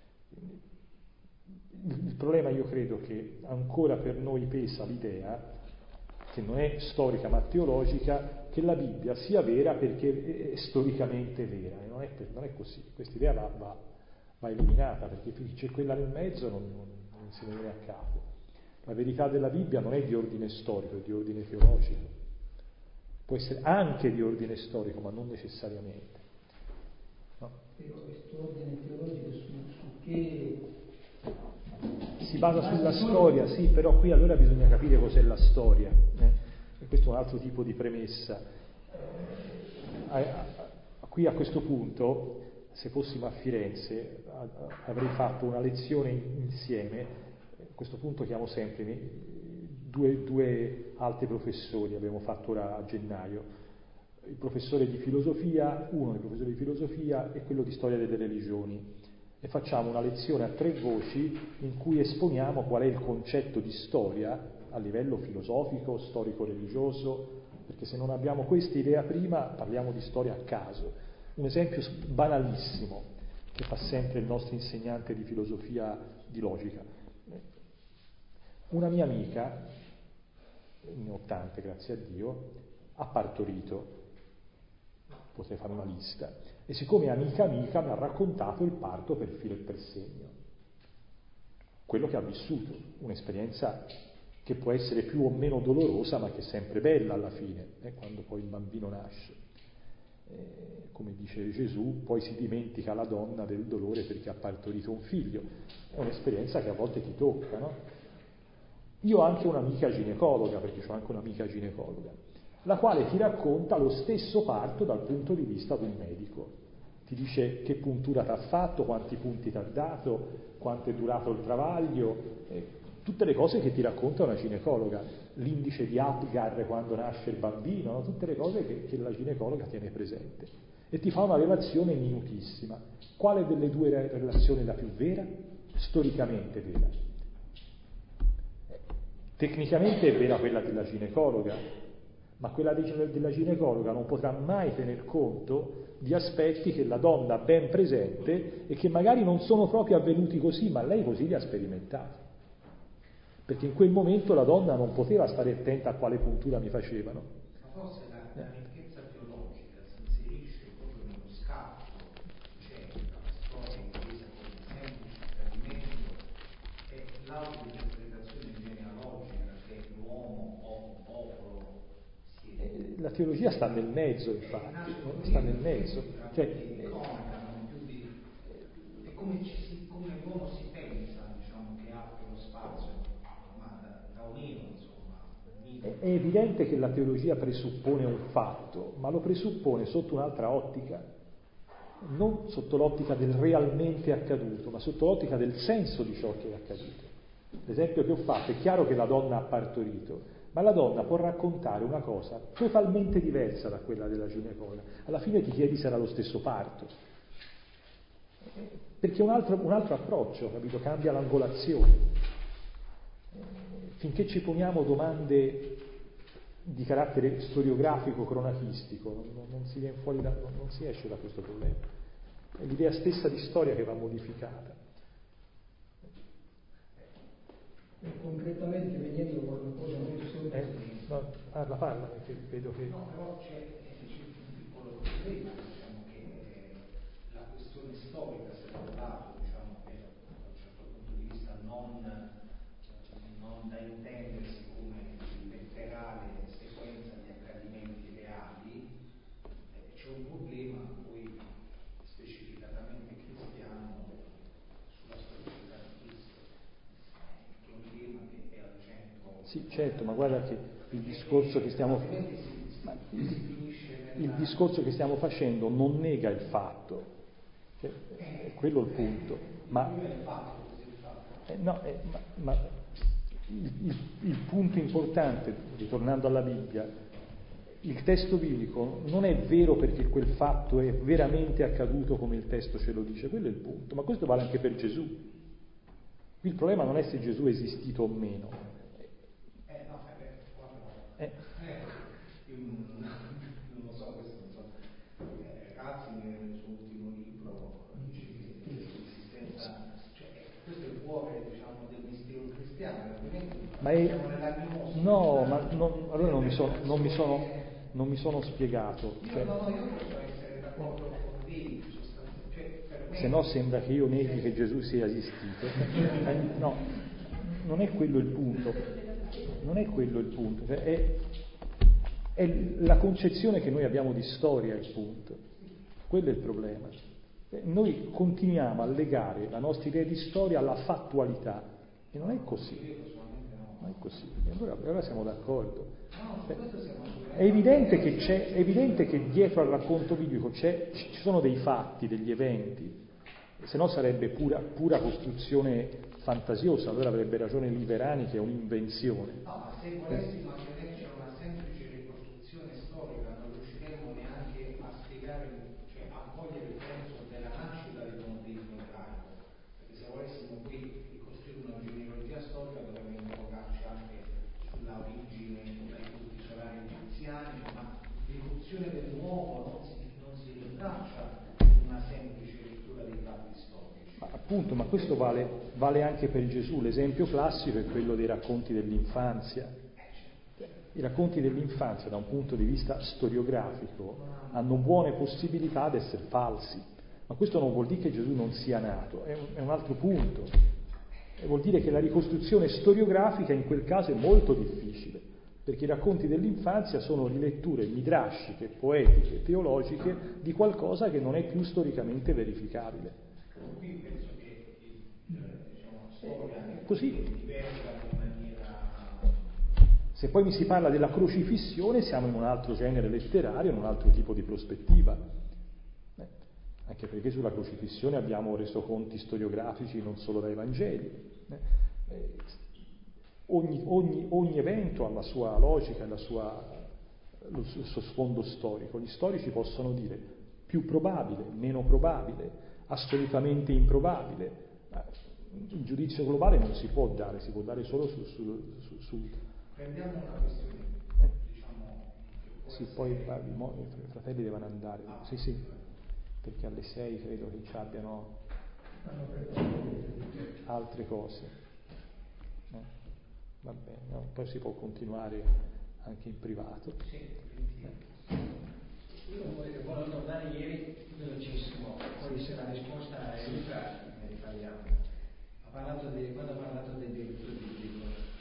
Il problema, io credo, che ancora per noi pesa l'idea, che non è storica ma teologica, che la Bibbia sia vera perché è storicamente vera, e non è così. Questa idea va eliminata, perché c'è quella nel mezzo non se ne viene a capo. La verità della Bibbia non è di ordine storico, è di ordine teologico. può essere anche di ordine storico, ma non necessariamente. No? Però questo ordine teologico su che si basa sulla storia, sì, però qui allora bisogna capire cos'è la storia, e questo è un altro tipo di premessa. Qui a questo punto, se fossimo a Firenze, avrei fatto una lezione insieme. A questo punto chiamo sempre due altri professori, abbiamo fatto ora a gennaio, il professore di filosofia, uno dei professori di filosofia e quello di storia delle religioni, e facciamo una lezione a 3 voci in cui esponiamo qual è il concetto di storia a livello filosofico, storico-religioso, perché se non abbiamo questa idea prima parliamo di storia a caso. Un esempio banalissimo che fa sempre il nostro insegnante di filosofia di logica. Una mia amica, ne ho tante grazie a Dio, ha partorito, potrei fare una lista, e siccome amica mi ha raccontato il parto per filo e per segno, quello che ha vissuto, un'esperienza che può essere più o meno dolorosa ma che è sempre bella alla fine, quando poi il bambino nasce. Come dice Gesù, poi si dimentica la donna del dolore perché ha partorito un figlio. È un'esperienza che a volte ti tocca, no? Io ho anche un'amica ginecologa, perché ho anche un'amica ginecologa, la quale ti racconta lo stesso parto dal punto di vista di un medico. Ti dice che puntura ti ha fatto, quanti punti ti ha dato, quanto è durato il travaglio, tutte le cose che ti racconta una ginecologa, l'indice di Apgar quando nasce il bambino, no? Tutte le cose che la ginecologa tiene presente. E ti fa una relazione minutissima. Quale delle due relazioni è la più vera? Storicamente vera. Tecnicamente è vera quella della ginecologa, ma quella della ginecologa non potrà mai tener conto di aspetti che la donna ha ben presente e che magari non sono proprio avvenuti così, ma lei così li ha sperimentati. Perché in quel momento la donna non poteva stare attenta a quale puntura mi facevano. Ma forse la ricchezza teologica si inserisce proprio nello scatto, cioè la storia intesa come semplice accadimento e l'autointerpretazione genealogica che l'uomo o popolo si è. La teologia sta nel mezzo, infatti, sta nel mezzo. Cioè, è come l'uomo si pensa, diciamo, che apre lo spazio. È evidente che la teologia presuppone un fatto, ma lo presuppone sotto un'altra ottica, non sotto l'ottica del realmente accaduto, ma sotto l'ottica del senso di ciò che è accaduto. L'esempio che ho fatto, è chiaro che la donna ha partorito, ma la donna può raccontare una cosa totalmente diversa da quella della ginecologa. Alla fine ti chiedi se era lo stesso parto, perché un altro approccio, capito? Cambia l'angolazione. Finché ci poniamo domande di carattere storiografico, cronachistico, non si viene fuori non si esce da questo problema. È l'idea stessa di storia che va modificata. Concretamente venendo con una cosa molto semplice. No, parla, perché vedo che. No, però c'è un piccolo problema, diciamo che la questione storica, se da un lato, diciamo, è da un certo punto di vista non da intendersi come letterale sequenza di accadimenti reali, c'è un problema poi specificatamente cristiano sulla storicità di Cristo, che è un tema che è al centro. Sì, certo, ma guarda che il discorso che stiamo facendo non nega il fatto, cioè, è quello il punto. Ma il punto importante, ritornando alla Bibbia, il testo biblico non è vero perché quel fatto è veramente accaduto come il testo ce lo dice, quello è il punto, ma questo vale anche per Gesù. Qui il problema non è se Gesù è esistito o meno. Io non lo so, questo non so. Ratzinger nel suo ultimo libro dice che l'esistenza, cioè questo è il cuore, diciamo, del mistero cristiano, altrimenti no, ma allora non mi sono spiegato. Io non posso essere d'accordo con David, cioè per me. Se no sembra che io neghi che Gesù sia esistito. No, non è quello il punto. Non è quello il punto. Cioè, È la concezione che noi abbiamo di storia il punto. Quello è il problema. Noi continuiamo a legare la nostra idea di storia alla fattualità e non è così. Non è così. E allora siamo d'accordo. È evidente che dietro al racconto biblico ci sono dei fatti, degli eventi, se no sarebbe pura costruzione fantasiosa, allora avrebbe ragione Liverani che è un'invenzione. No, ma se volessimo anche leggere una semplice ricostruzione storica non riusciremmo neanche a spiegare, cioè a cogliere il senso della nascita del monoteismo ebraico, perché se volessimo qui ricostruire una genealogia storica dovremmo invocarci anche sulla origine dai culti solari egiziani, ma l'irruzione dell'uomo non si rintraccia in una semplice lettura dei fatti storici. Appunto, ma questo vale anche per Gesù. L'esempio classico è quello dei racconti dell'infanzia. I racconti dell'infanzia, da un punto di vista storiografico, hanno buone possibilità ad essere falsi, ma questo non vuol dire che Gesù non sia nato, è un altro punto. Vuol dire che la ricostruzione storiografica in quel caso è molto difficile, perché i racconti dell'infanzia sono riletture midrasciche, poetiche, teologiche di qualcosa che non è più storicamente verificabile. Qui penso che storia così. diversa in maniera. Se poi mi si parla della crocifissione siamo in un altro genere letterario, in un altro tipo di prospettiva. Anche perché sulla crocifissione abbiamo resoconti storiografici non solo dai Vangeli. Ogni evento ha la sua logica e il suo sfondo storico. Gli storici possono dire più probabile, meno probabile, assolutamente improbabile. Il giudizio globale non si può dare, si può dare solo su Prendiamo una questione, diciamo. Sì, poi i fratelli devono andare. Sì, perché alle 6 credo che ci abbiano altre cose. Va bene, no? Poi si può continuare anche in privato. Io volevo tornare ieri velocissimo, poi se la risposta è Luca ne riparliamo. Quando ha parlato del diritto biblico,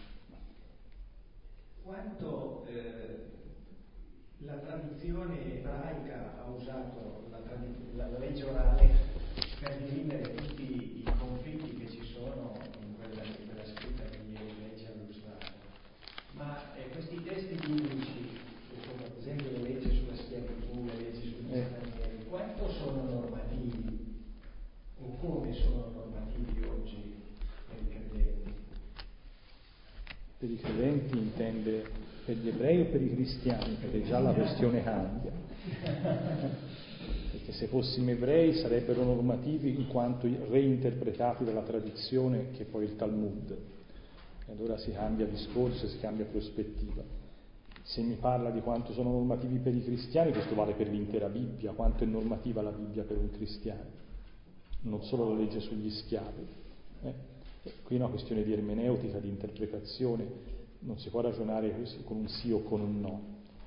quanto la tradizione ebraica ha usato la legge orale per dirimere tutti i conflitti che ci sono in quella scritta che ieri lei ci ha illustrato. Ma questi testi biblici, come ad esempio le leggi sulla schiavitù, le leggi sugli stranieri, quanto sono normativi o come sono normativi oggi per i credenti? Per i credenti intende per gli ebrei o per i cristiani? Perché già la questione cambia. Perché se fossimo ebrei sarebbero normativi in quanto reinterpretati dalla tradizione che è poi il Talmud. E allora si cambia discorso, si cambia prospettiva. Se mi parla di quanto sono normativi per i cristiani, questo vale per l'intera Bibbia, quanto è normativa la Bibbia per un cristiano, non solo la legge sugli schiavi. Qui è una questione di ermeneutica, di interpretazione, non si può ragionare così, con un sì o con un no.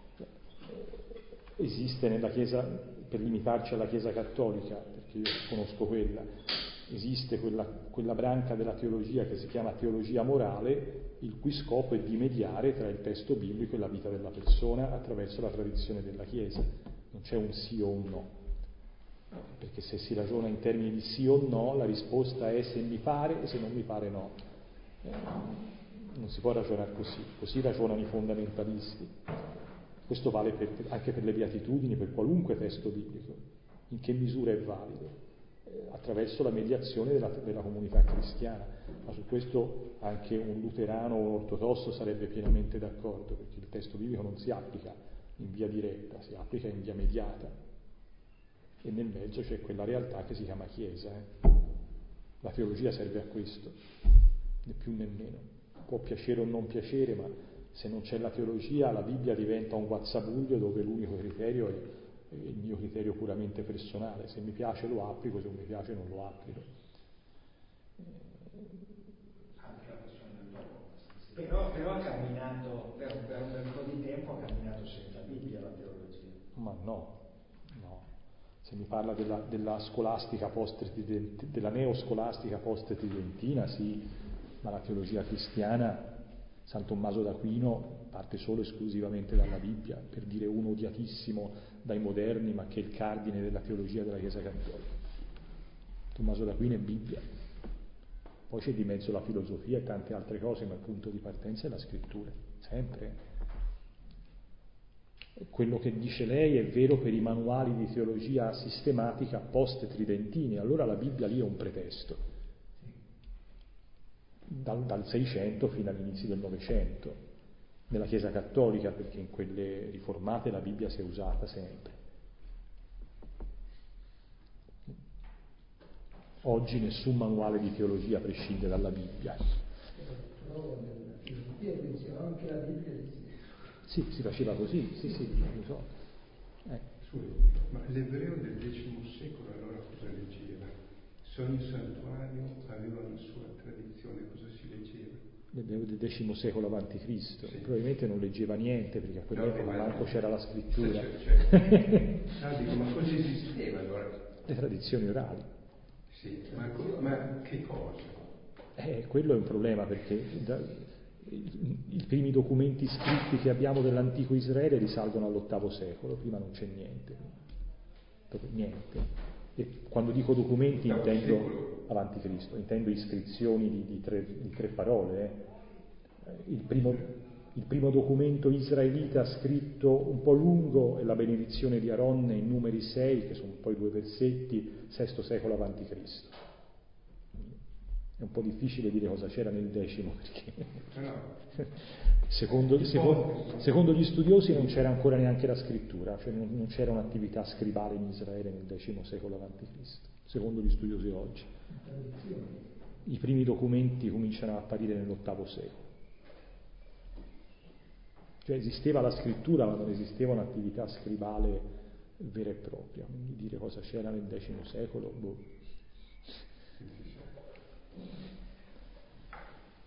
Esiste nella Chiesa, per limitarci alla Chiesa cattolica, perché io conosco quella, esiste quella branca della teologia che si chiama teologia morale, il cui scopo è di mediare tra il testo biblico e la vita della persona attraverso la tradizione della Chiesa. Non c'è un sì o un no. Perché se si ragiona in termini di sì o no, la risposta è se mi pare e se non mi pare no. Non si può ragionare così ragionano i fondamentalisti. Questo vale anche per le beatitudini, per qualunque testo biblico. In che misura è valido? Attraverso la mediazione della comunità cristiana. Ma su questo anche un luterano o un ortodosso sarebbe pienamente d'accordo, perché il testo biblico non si applica in via diretta, si applica in via mediata. E nel mezzo c'è quella realtà che si chiama Chiesa. La teologia serve a questo, né più né meno. Può piacere o non piacere, ma se non c'è la teologia la Bibbia diventa un guazzabuglio dove l'unico criterio è il mio criterio puramente personale. Se mi piace lo applico, se non mi piace non lo applico. Anche la questione del dopo. Però ha camminato, per un bel po' di tempo ha camminato senza Bibbia la teologia. Ma no. Se mi parla della scolastica della neoscolastica post-tridentina, sì, ma la teologia cristiana San Tommaso d'Aquino parte solo esclusivamente dalla Bibbia, per dire uno odiatissimo dai moderni, ma che è il cardine della teologia della Chiesa Cattolica. Tommaso d'Aquino è Bibbia. Poi c'è di mezzo la filosofia e tante altre cose, ma il punto di partenza è la scrittura, sempre. Quello che dice lei è vero per i manuali di teologia sistematica post-tridentini, allora la Bibbia lì è un pretesto, dal 600 fino all'inizio del Novecento, nella Chiesa Cattolica, perché in quelle riformate la Bibbia si è usata sempre. Oggi nessun manuale di teologia prescinde dalla Bibbia. Però nella filosofia diceva anche la Bibbia. Sì, si faceva così, sì, lo so. Scusi, ma l'ebreo del X secolo allora cosa leggeva? Se ogni santuario aveva una sua tradizione, cosa si leggeva? L'ebreo del X secolo a.C., sì. Probabilmente non leggeva niente, perché a quell'epoca manco c'era la scrittura. Dico, ma cosa esisteva allora? Le tradizioni orali. Sì, ma che cosa? Quello è un problema, perché i primi documenti scritti che abbiamo dell'antico Israele risalgono all'VIII secolo, prima non c'è niente. E quando dico documenti intendo avanti Cristo, intendo iscrizioni di tre parole. Il primo documento israelita scritto un po' lungo è la benedizione di Aronne in Numeri 6, che sono poi 2 versetti, VI secolo avanti Cristo. È un po' difficile dire cosa c'era nel X, perché secondo gli studiosi non c'era ancora neanche la scrittura, cioè non c'era un'attività scribale in Israele nel X secolo avanti Cristo, secondo gli studiosi oggi. I primi documenti cominciano a apparire nell'VIII secolo. Cioè esisteva la scrittura, ma non esisteva un'attività scribale vera e propria, quindi dire cosa c'era nel X secolo,